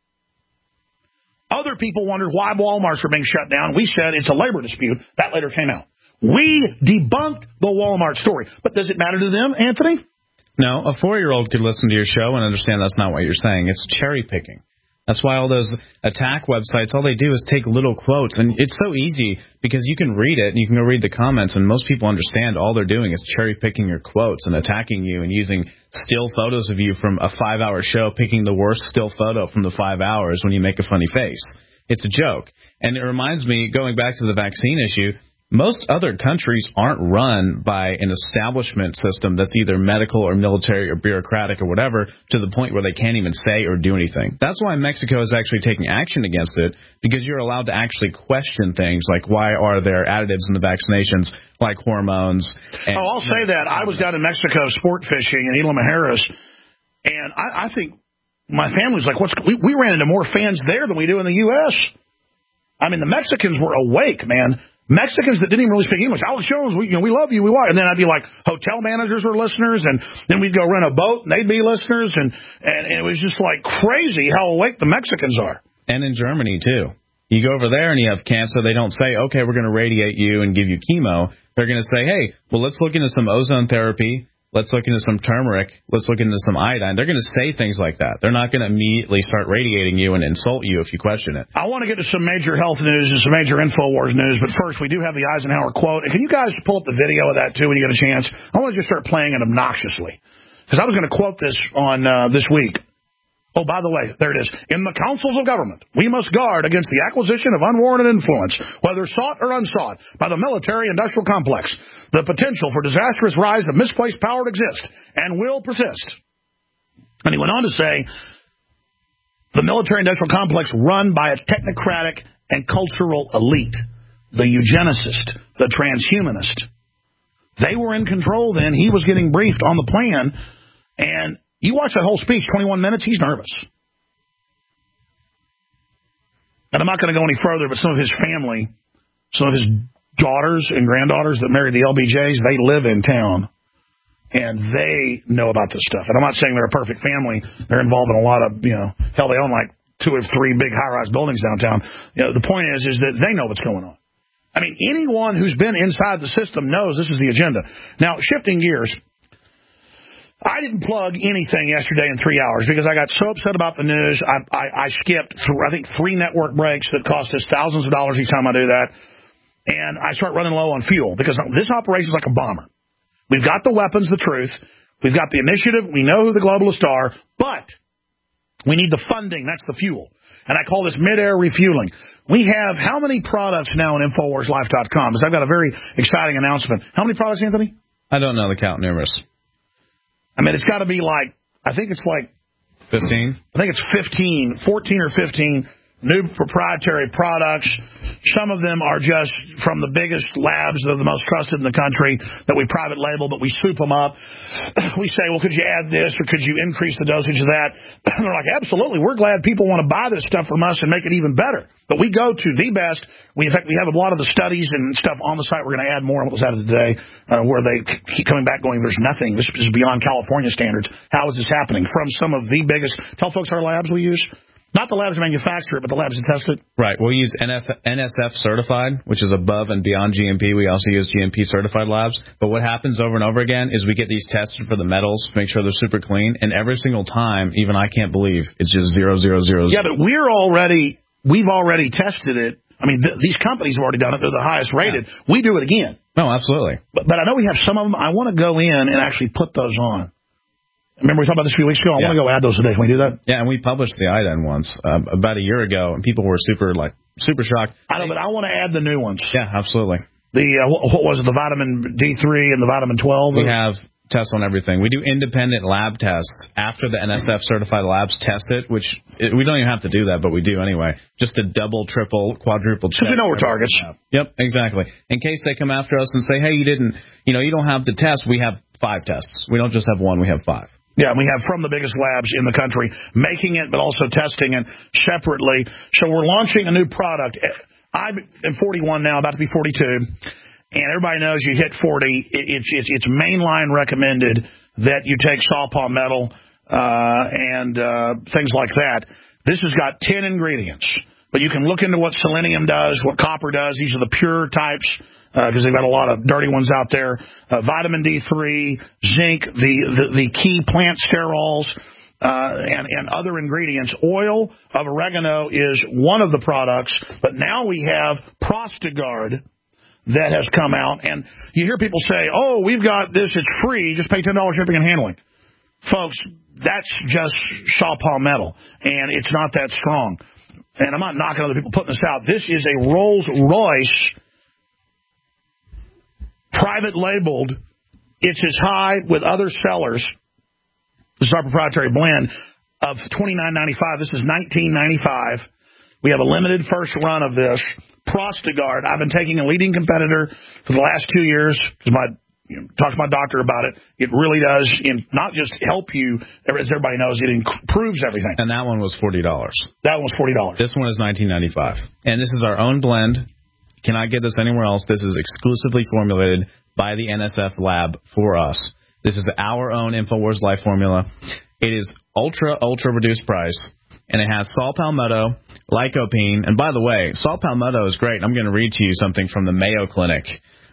Speaker 3: Other people wondered why Walmarts are being shut down. We said it's a labor dispute. That later came out. We debunked the Walmart story. But does it matter to them, Anthony?
Speaker 16: No, a 4-year-old could listen to your show and understand that's not what you're saying. It's cherry picking. That's why all those attack websites, all they do is take little quotes. And it's so easy because you can read it and you can go read the comments, and most people understand all they're doing is cherry-picking your quotes and attacking you and using still photos of you from a 5-hour show, picking the worst still photo from the 5 hours when you make a funny face. It's a joke. And it reminds me, going back to the vaccine issue, most other countries aren't run by an establishment system that's either medical or military or bureaucratic or whatever to the point where they can't even say or do anything. That's why Mexico is actually taking action against it, because you're allowed to actually question things like why are there additives in the vaccinations like hormones. And,
Speaker 3: I'll say that. I was down in Mexico sport fishing in Isla Mujeres, and I think my family's like, we ran into more fans there than we do in the U.S. I mean, the Mexicans were awake, man. Mexicans that didn't even really speak English. Alex Jones, we love you, we want. And then I'd be like, hotel managers were listeners, and then we'd go rent a boat, and they'd be listeners, and it was just like crazy how awake the Mexicans are.
Speaker 16: And in Germany, too. You go over there and you have cancer, they don't say, okay, we're going to radiate you and give you chemo. They're going to say, hey, well, let's look into some ozone therapy, let's look into some turmeric, let's look into some iodine. They're going to say things like that. They're not going to immediately start radiating you and insult you if you question it.
Speaker 3: I want to get to some major health news and some major InfoWars news, but first we do have the Eisenhower quote. And can you guys pull up the video of that, too, when you get a chance? I want to just start playing it obnoxiously, because I was going to quote this on this week. Oh, by the way, there it is. In the councils of government, we must guard against the acquisition of unwarranted influence, whether sought or unsought, by the military-industrial complex. The potential for disastrous rise of misplaced power exists and will persist. And he went on to say, the military-industrial complex run by a technocratic and cultural elite, the eugenicist, the transhumanist. They were in control then. He was getting briefed on the plan, and you watch that whole speech, 21 minutes, he's nervous. And I'm not going to go any further, but some of his family, some of his daughters and granddaughters that married the LBJs, they live in town, and they know about this stuff. And I'm not saying they're a perfect family. They're involved in a lot of, hell, they own like 2 or 3 big high-rise buildings downtown. The point is that they know what's going on. I mean, anyone who's been inside the system knows this is the agenda. Now, shifting gears, I didn't plug anything yesterday in 3 hours because I got so upset about the news. I skipped, I think, 3 network breaks that cost us thousands of dollars each time I do that. And I start running low on fuel because this operation is like a bomber. We've got the weapons, the truth. We've got the initiative. We know who the globalists are. But we need the funding. That's the fuel. And I call this mid-air refueling. We have how many products now on InfoWarsLife.com? Because I've got a very exciting announcement. How many products, Anthony?
Speaker 16: I don't know the count, numerous.
Speaker 3: I mean, it's got to be like, I think it's like
Speaker 16: 15.
Speaker 3: I think it's 14 or 15 new proprietary products. Some of them are just from the biggest labs that are the most trusted in the country that we private label, but we soup them up. We say, well, could you add this or could you increase the dosage of that? And they're like, absolutely. We're glad people want to buy this stuff from us and make it even better. But we go to the best. In fact, we have a lot of the studies and stuff on the site. We're going to add more on what was added today, where they keep coming back going, there's nothing. This is beyond California standards. How is this happening? From some of the biggest, tell folks our labs we use. Not the labs that manufacture it, but the labs that test it.
Speaker 16: Right. We'll use NSF certified, which is above and beyond GMP. We also use GMP certified labs. But what happens over and over again is we get these tested for the metals, make sure they're super clean, and every single time, even I can't believe, it's just 0, 0, 0.
Speaker 3: Yeah, but we've already tested it. I mean, these companies have already done it. They're the highest rated. Yeah. We do it again.
Speaker 16: No, absolutely.
Speaker 3: But I know we have some of them. I want to go in and actually put those on. Remember we talked about this a few weeks ago? I want to go add those today. Can we do that?
Speaker 16: Yeah, and we published the iodine once about a year ago, and people were super shocked.
Speaker 3: I know, but I want to add the new ones.
Speaker 16: Yeah, absolutely.
Speaker 3: The what was it? The vitamin D3 and the vitamin 12?
Speaker 16: We have tests on everything. We do independent lab tests after the NSF certified labs test it, which we don't even have to do that, but we do anyway. Just to double, triple, quadruple check.
Speaker 3: Because we know we're targets.
Speaker 16: Yep, exactly. In case they come after us and say, hey, you don't have the test, we have 5 tests. We don't just have 1, we have 5.
Speaker 3: Yeah, we have from the biggest labs in the country making it, but also testing it separately. So we're launching a new product. I'm 41 now, about to be 42, and everybody knows you hit 40. It's mainline recommended that you take saw palmetto and things like that. This has got 10 ingredients, but you can look into what selenium does, what copper does. These are the pure types. Because they've got a lot of dirty ones out there. Vitamin D3, zinc, the key plant sterols, and other ingredients. Oil of oregano is one of the products, but now we have Prostagard that has come out. And you hear people say, oh, we've got this, it's free, just pay $10 shipping and handling. Folks, that's just saw palmetto, and it's not that strong. And I'm not knocking other people putting this out. This is a Rolls-Royce private labeled. It's as high with other sellers. This is our proprietary blend of $29.95. This is $19.95. We have a limited first run of this. Prostagard. I've been taking a leading competitor for the last 2 years because talked to my doctor about it. It really does not just help you, as everybody knows, it improves everything.
Speaker 16: And that one was $40.
Speaker 3: That one was $40.
Speaker 16: This one is $19.95. And this is our own blend. Cannot get this anywhere else. This is exclusively formulated by the NSF lab for us. This is our own InfoWars Life formula. It is ultra reduced price, and it has saw palmetto, lycopene. And by the way, saw palmetto is great. I'm going to read to you something from the Mayo Clinic.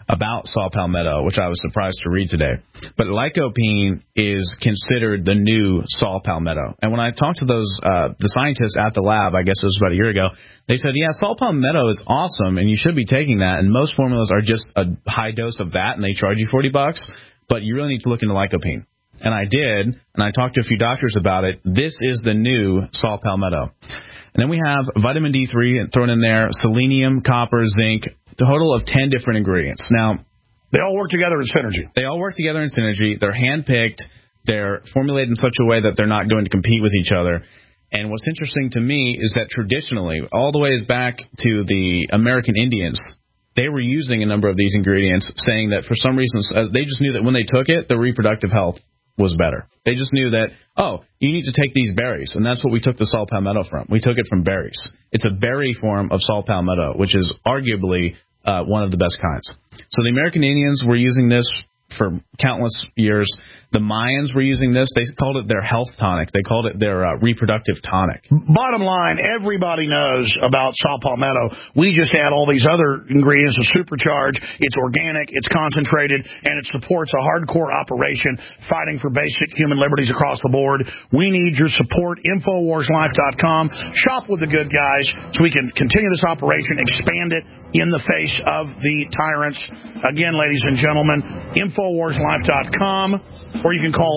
Speaker 16: about saw palmetto, which I was surprised to read today. But lycopene is considered the new saw palmetto. And when I talked to those the scientists at the lab, I guess it was about a year ago, they said, yeah, saw palmetto is awesome, and you should be taking that. And most formulas are just a high dose of that, and they charge you $40. But you really need to look into lycopene. And I did, and I talked to a few doctors about it. This is the new saw palmetto. And then we have vitamin D3 thrown in there, selenium, copper, zinc, a total of 10 different ingredients. Now,
Speaker 3: they all work together in synergy.
Speaker 16: They all work together in synergy. They're hand-picked. They're formulated in such a way that they're not going to compete with each other. And what's interesting to me is that traditionally, all the way back to the American Indians, they were using a number of these ingredients, saying that for some reason, they just knew that when they took it, their reproductive health was better. They just knew that, you need to take these berries, and that's what we took the saw palmetto from. We took it from berries. It's a berry form of saw palmetto, which is arguably one of the best kinds. So the American Indians were using this for countless years. The Mayans were using this. They called it their health tonic. They called it their reproductive tonic.
Speaker 3: Bottom line, everybody knows about saw palmetto. We just add all these other ingredients to supercharge. It's organic, it's concentrated, and it supports a hardcore operation fighting for basic human liberties across the board. We need your support. InfoWarsLife.com. Shop with the good guys so we can continue this operation, expand it in the face of the tyrants. Again, ladies and gentlemen, InfoWarsLife.com. Or you can call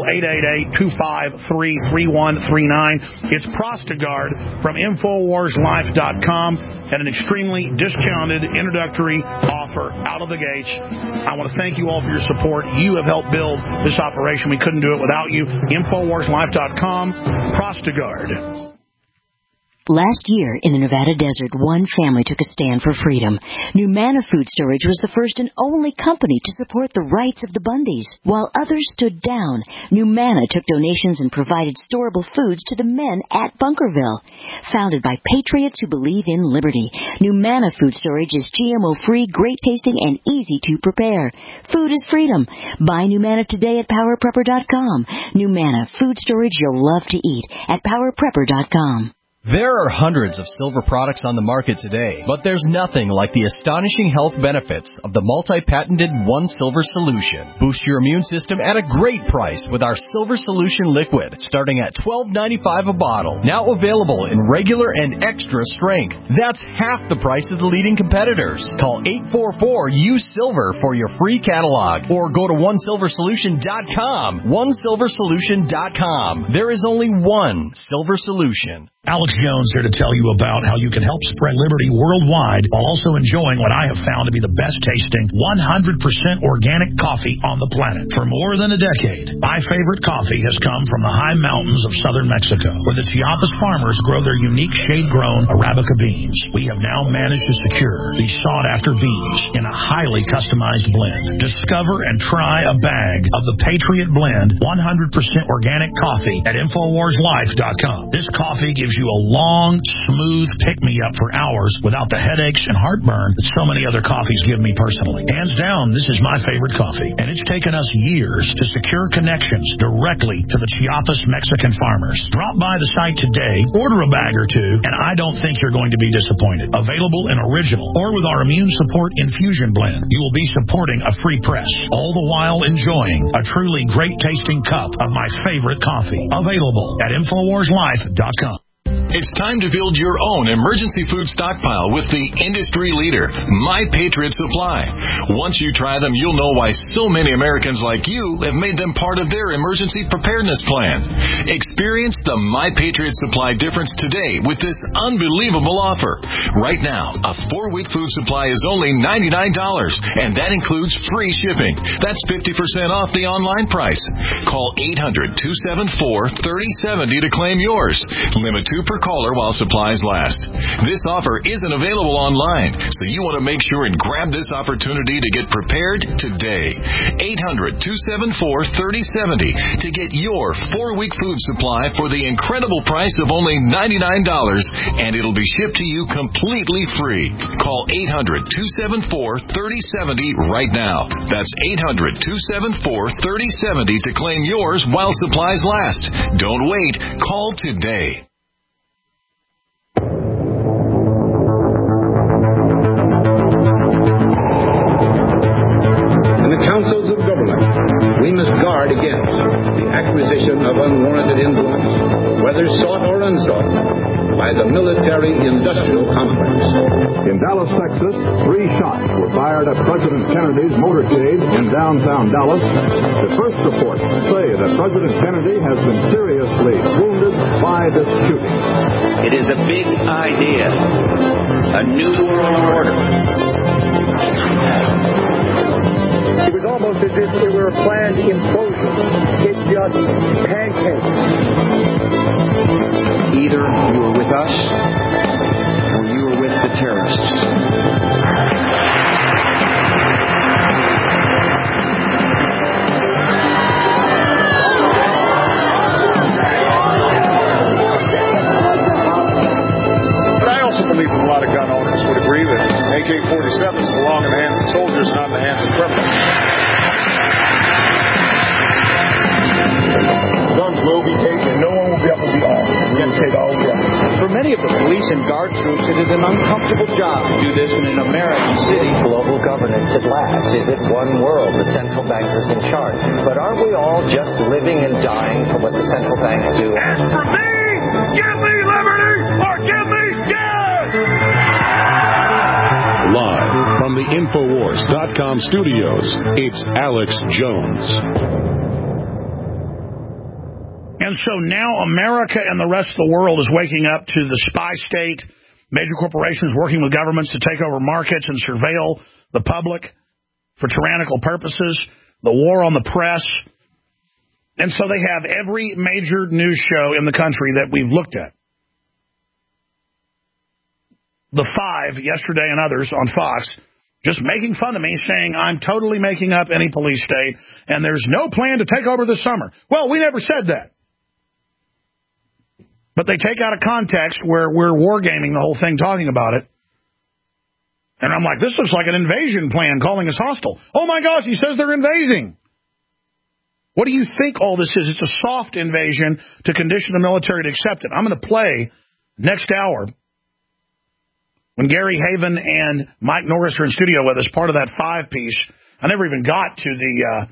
Speaker 3: 888-253-3139. It's Prostagard from InfoWarsLife.com at an extremely discounted introductory offer out of the gates. I want to thank you all for your support. You have helped build this operation. We couldn't do it without you. InfoWarsLife.com, Prostagard.
Speaker 17: Last year, in the Nevada desert, one family took a stand for freedom. Numanna Food Storage was the first and only company to support the rights of the Bundys. While others stood down, Numanna took donations and provided storable foods to the men at Bunkerville. Founded by patriots who believe in liberty, Numanna Food Storage is GMO-free, great-tasting, and easy to prepare. Food is freedom. Buy Numanna today at PowerPrepper.com. Numanna Food Storage you'll love to eat at PowerPrepper.com.
Speaker 5: There are hundreds of silver products on the market today, but there's nothing like the astonishing health benefits of the multi-patented One Silver Solution. Boost your immune system at a great price with our Silver Solution Liquid, starting at $12.95 a bottle. Now available in regular and extra strength. That's half the price of the leading competitors. Call 844-USILVER for your free catalog, or go to OneSilverSolution.com. OneSilverSolution.com. There is only one Silver Solution.
Speaker 18: Alex Jones here to tell you about how you can help spread liberty worldwide while also enjoying what I have found to be the best tasting 100% organic coffee on the planet. For more than a decade, my favorite coffee has come from the high mountains of southern Mexico, where the Chiapas farmers grow their unique shade-grown Arabica beans. We have now managed to secure these sought-after beans in a highly customized blend. Discover and try a bag of the Patriot Blend 100% organic coffee at InfoWarsLife.com. This coffee gives you a long, smooth pick-me-up for hours without the headaches and heartburn that so many other coffees give me personally. Hands down, this is my favorite coffee, and it's taken us years to secure connections directly to the Chiapas Mexican farmers. Drop by the site today, order a bag or two, and I don't think you're going to be disappointed. Available in original or with our immune support infusion blend, you will be supporting a free press, all the while enjoying a truly great-tasting cup of my favorite coffee. Available at InfoWarsLife.com.
Speaker 7: It's time to build your own emergency food stockpile with the industry leader, My Patriot Supply. Once you try them, you'll know why so many Americans like you have made them part of their emergency preparedness plan. Experience the My Patriot Supply difference today with this unbelievable offer. Right now, a 4-week food supply is only $99, and that includes free shipping. That's 50% off the online price. Call 800-274-3070 to claim yours. Limit 2 per caller while supplies last. This offer isn't available online, so you want to make sure and grab this opportunity to get prepared today. 800-274-3070 to get your 4-week food supply for the incredible price of only $99, and it'll be shipped to you completely free. Call 800-274-3070 right now. That's 800-274-3070 to claim yours while supplies last. Don't wait. Call today.
Speaker 19: guard against the acquisition of unwarranted influence, whether sought or unsought, by the military-industrial complex.
Speaker 20: In Dallas, Texas, 3 shots were fired at President Kennedy's motorcade in downtown Dallas. The first reports say that President Kennedy has been seriously wounded by this shooting.
Speaker 21: It is a big idea, a new world order.
Speaker 22: It was almost as if it were a planned implosion. It just pancaked.
Speaker 23: Either you are with us or you are with the terrorists.
Speaker 24: But I also believe a lot of gun owners would agree that AK-47s belong in the hands of soldiers, not in the hands of criminals. Guns will be taken. No one will be able to be armed. We're going to take all guns.
Speaker 25: For many of the police and guard troops, it is an uncomfortable job to do this in an American city.
Speaker 26: Global governance at last. Is it one world? The central bankers in charge. But aren't we all just living and dying for what the central banks do?
Speaker 12: As for me, give me liberty or give me death!
Speaker 2: Live from the Infowars.com studios, it's Alex Jones.
Speaker 3: And so now America and the rest of the world is waking up to the spy state, major corporations working with governments to take over markets and surveil the public for tyrannical purposes, the war on the press. And so they have every major news show in the country that we've looked at. The Five, yesterday, and others on Fox, just making fun of me, saying I'm totally making up any police state, and there's no plan to take over this summer. Well, we never said that. But they take out of context where we're wargaming the whole thing, talking about it. And I'm like, this looks like an invasion plan, calling us hostile. Oh, my gosh, he says they're invading. What do you think all this is? It's a soft invasion to condition the military to accept it. I'm going to play next hour when Gary Haven and Mike Norris are in studio with us, part of that 5-piece. I never even got to the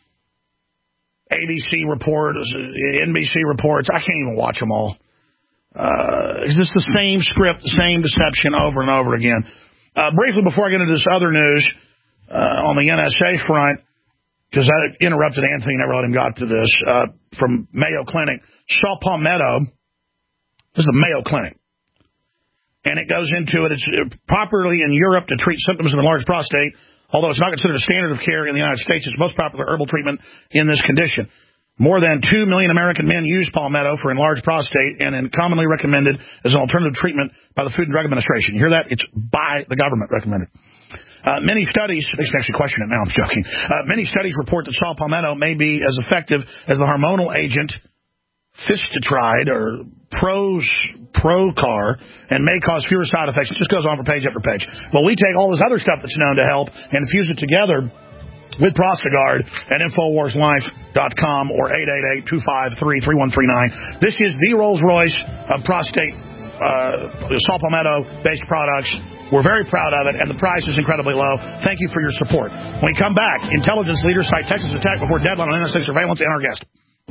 Speaker 3: ABC report, NBC reports. I can't even watch them all. Is this the same script, the same deception over and over again? Briefly, before I get into this other news on the NSA front, because I interrupted Anthony, never let him got to this, from Mayo Clinic. Saw Palmetto. This is a Mayo Clinic. And it goes into it. It's popularly in Europe to treat symptoms of enlarged prostate, although it's not considered a standard of care in the United States. It's the most popular herbal treatment in this condition. More than 2 million American men use Palmetto for enlarged prostate and is commonly recommended as an alternative treatment by the Food and Drug Administration. You hear that? It's by the government recommended. Many studies, they should actually question it now, I'm joking. Many studies report that saw Palmetto may be as effective as the hormonal agent Fistitride or Procar and may cause fewer side effects. It just goes on for page after page. Well, we take all this other stuff that's known to help and fuse it together with Prostagard at InfoWarsLife.com or 888-253-3139. This is the Rolls-Royce of prostate saw Palmetto-based products. We're very proud of it, and the price is incredibly low. Thank you for your support. When we come back, intelligence leaders cite Texas attack before deadline on NSA surveillance and our guest.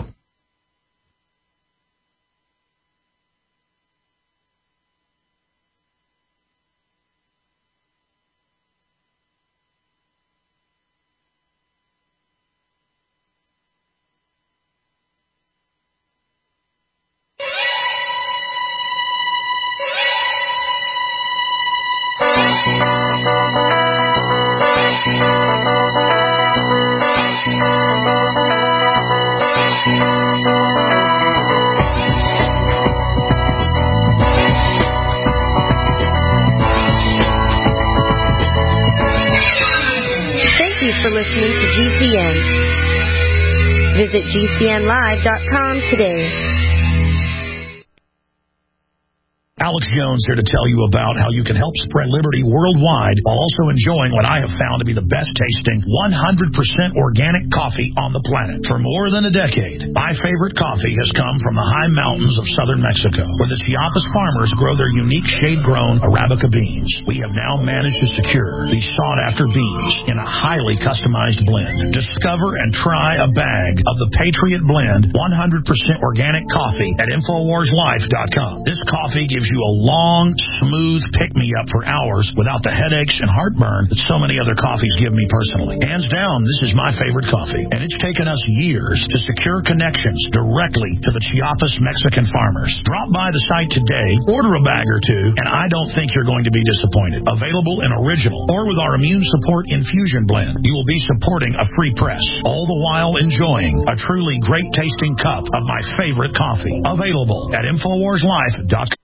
Speaker 1: Visit GCNlive.com today.
Speaker 18: Alex Jones here to tell you about how you can help spread liberty worldwide while also enjoying what I have found to be the best tasting 100% organic coffee on the planet. For more than a decade, my favorite coffee has come from the high mountains of southern Mexico, where the Chiapas farmers grow their unique shade-grown Arabica beans. We have now managed to secure these sought-after beans in a highly customized blend. Discover and try a bag of the Patriot Blend 100% organic coffee at InfoWarsLife.com. This coffee gives you a long, smooth pick-me-up for hours without the headaches and heartburn that so many other coffees give me personally. Hands down, this is my favorite coffee, and it's taken us years to secure connections directly to the Chiapas Mexican farmers. Drop by the site today, order a bag or two, and I don't think you're going to be disappointed. Available in original or with our immune support infusion blend. You will be supporting a free press, all the while enjoying a truly great-tasting cup of my favorite coffee. Available at InfoWarsLife.com.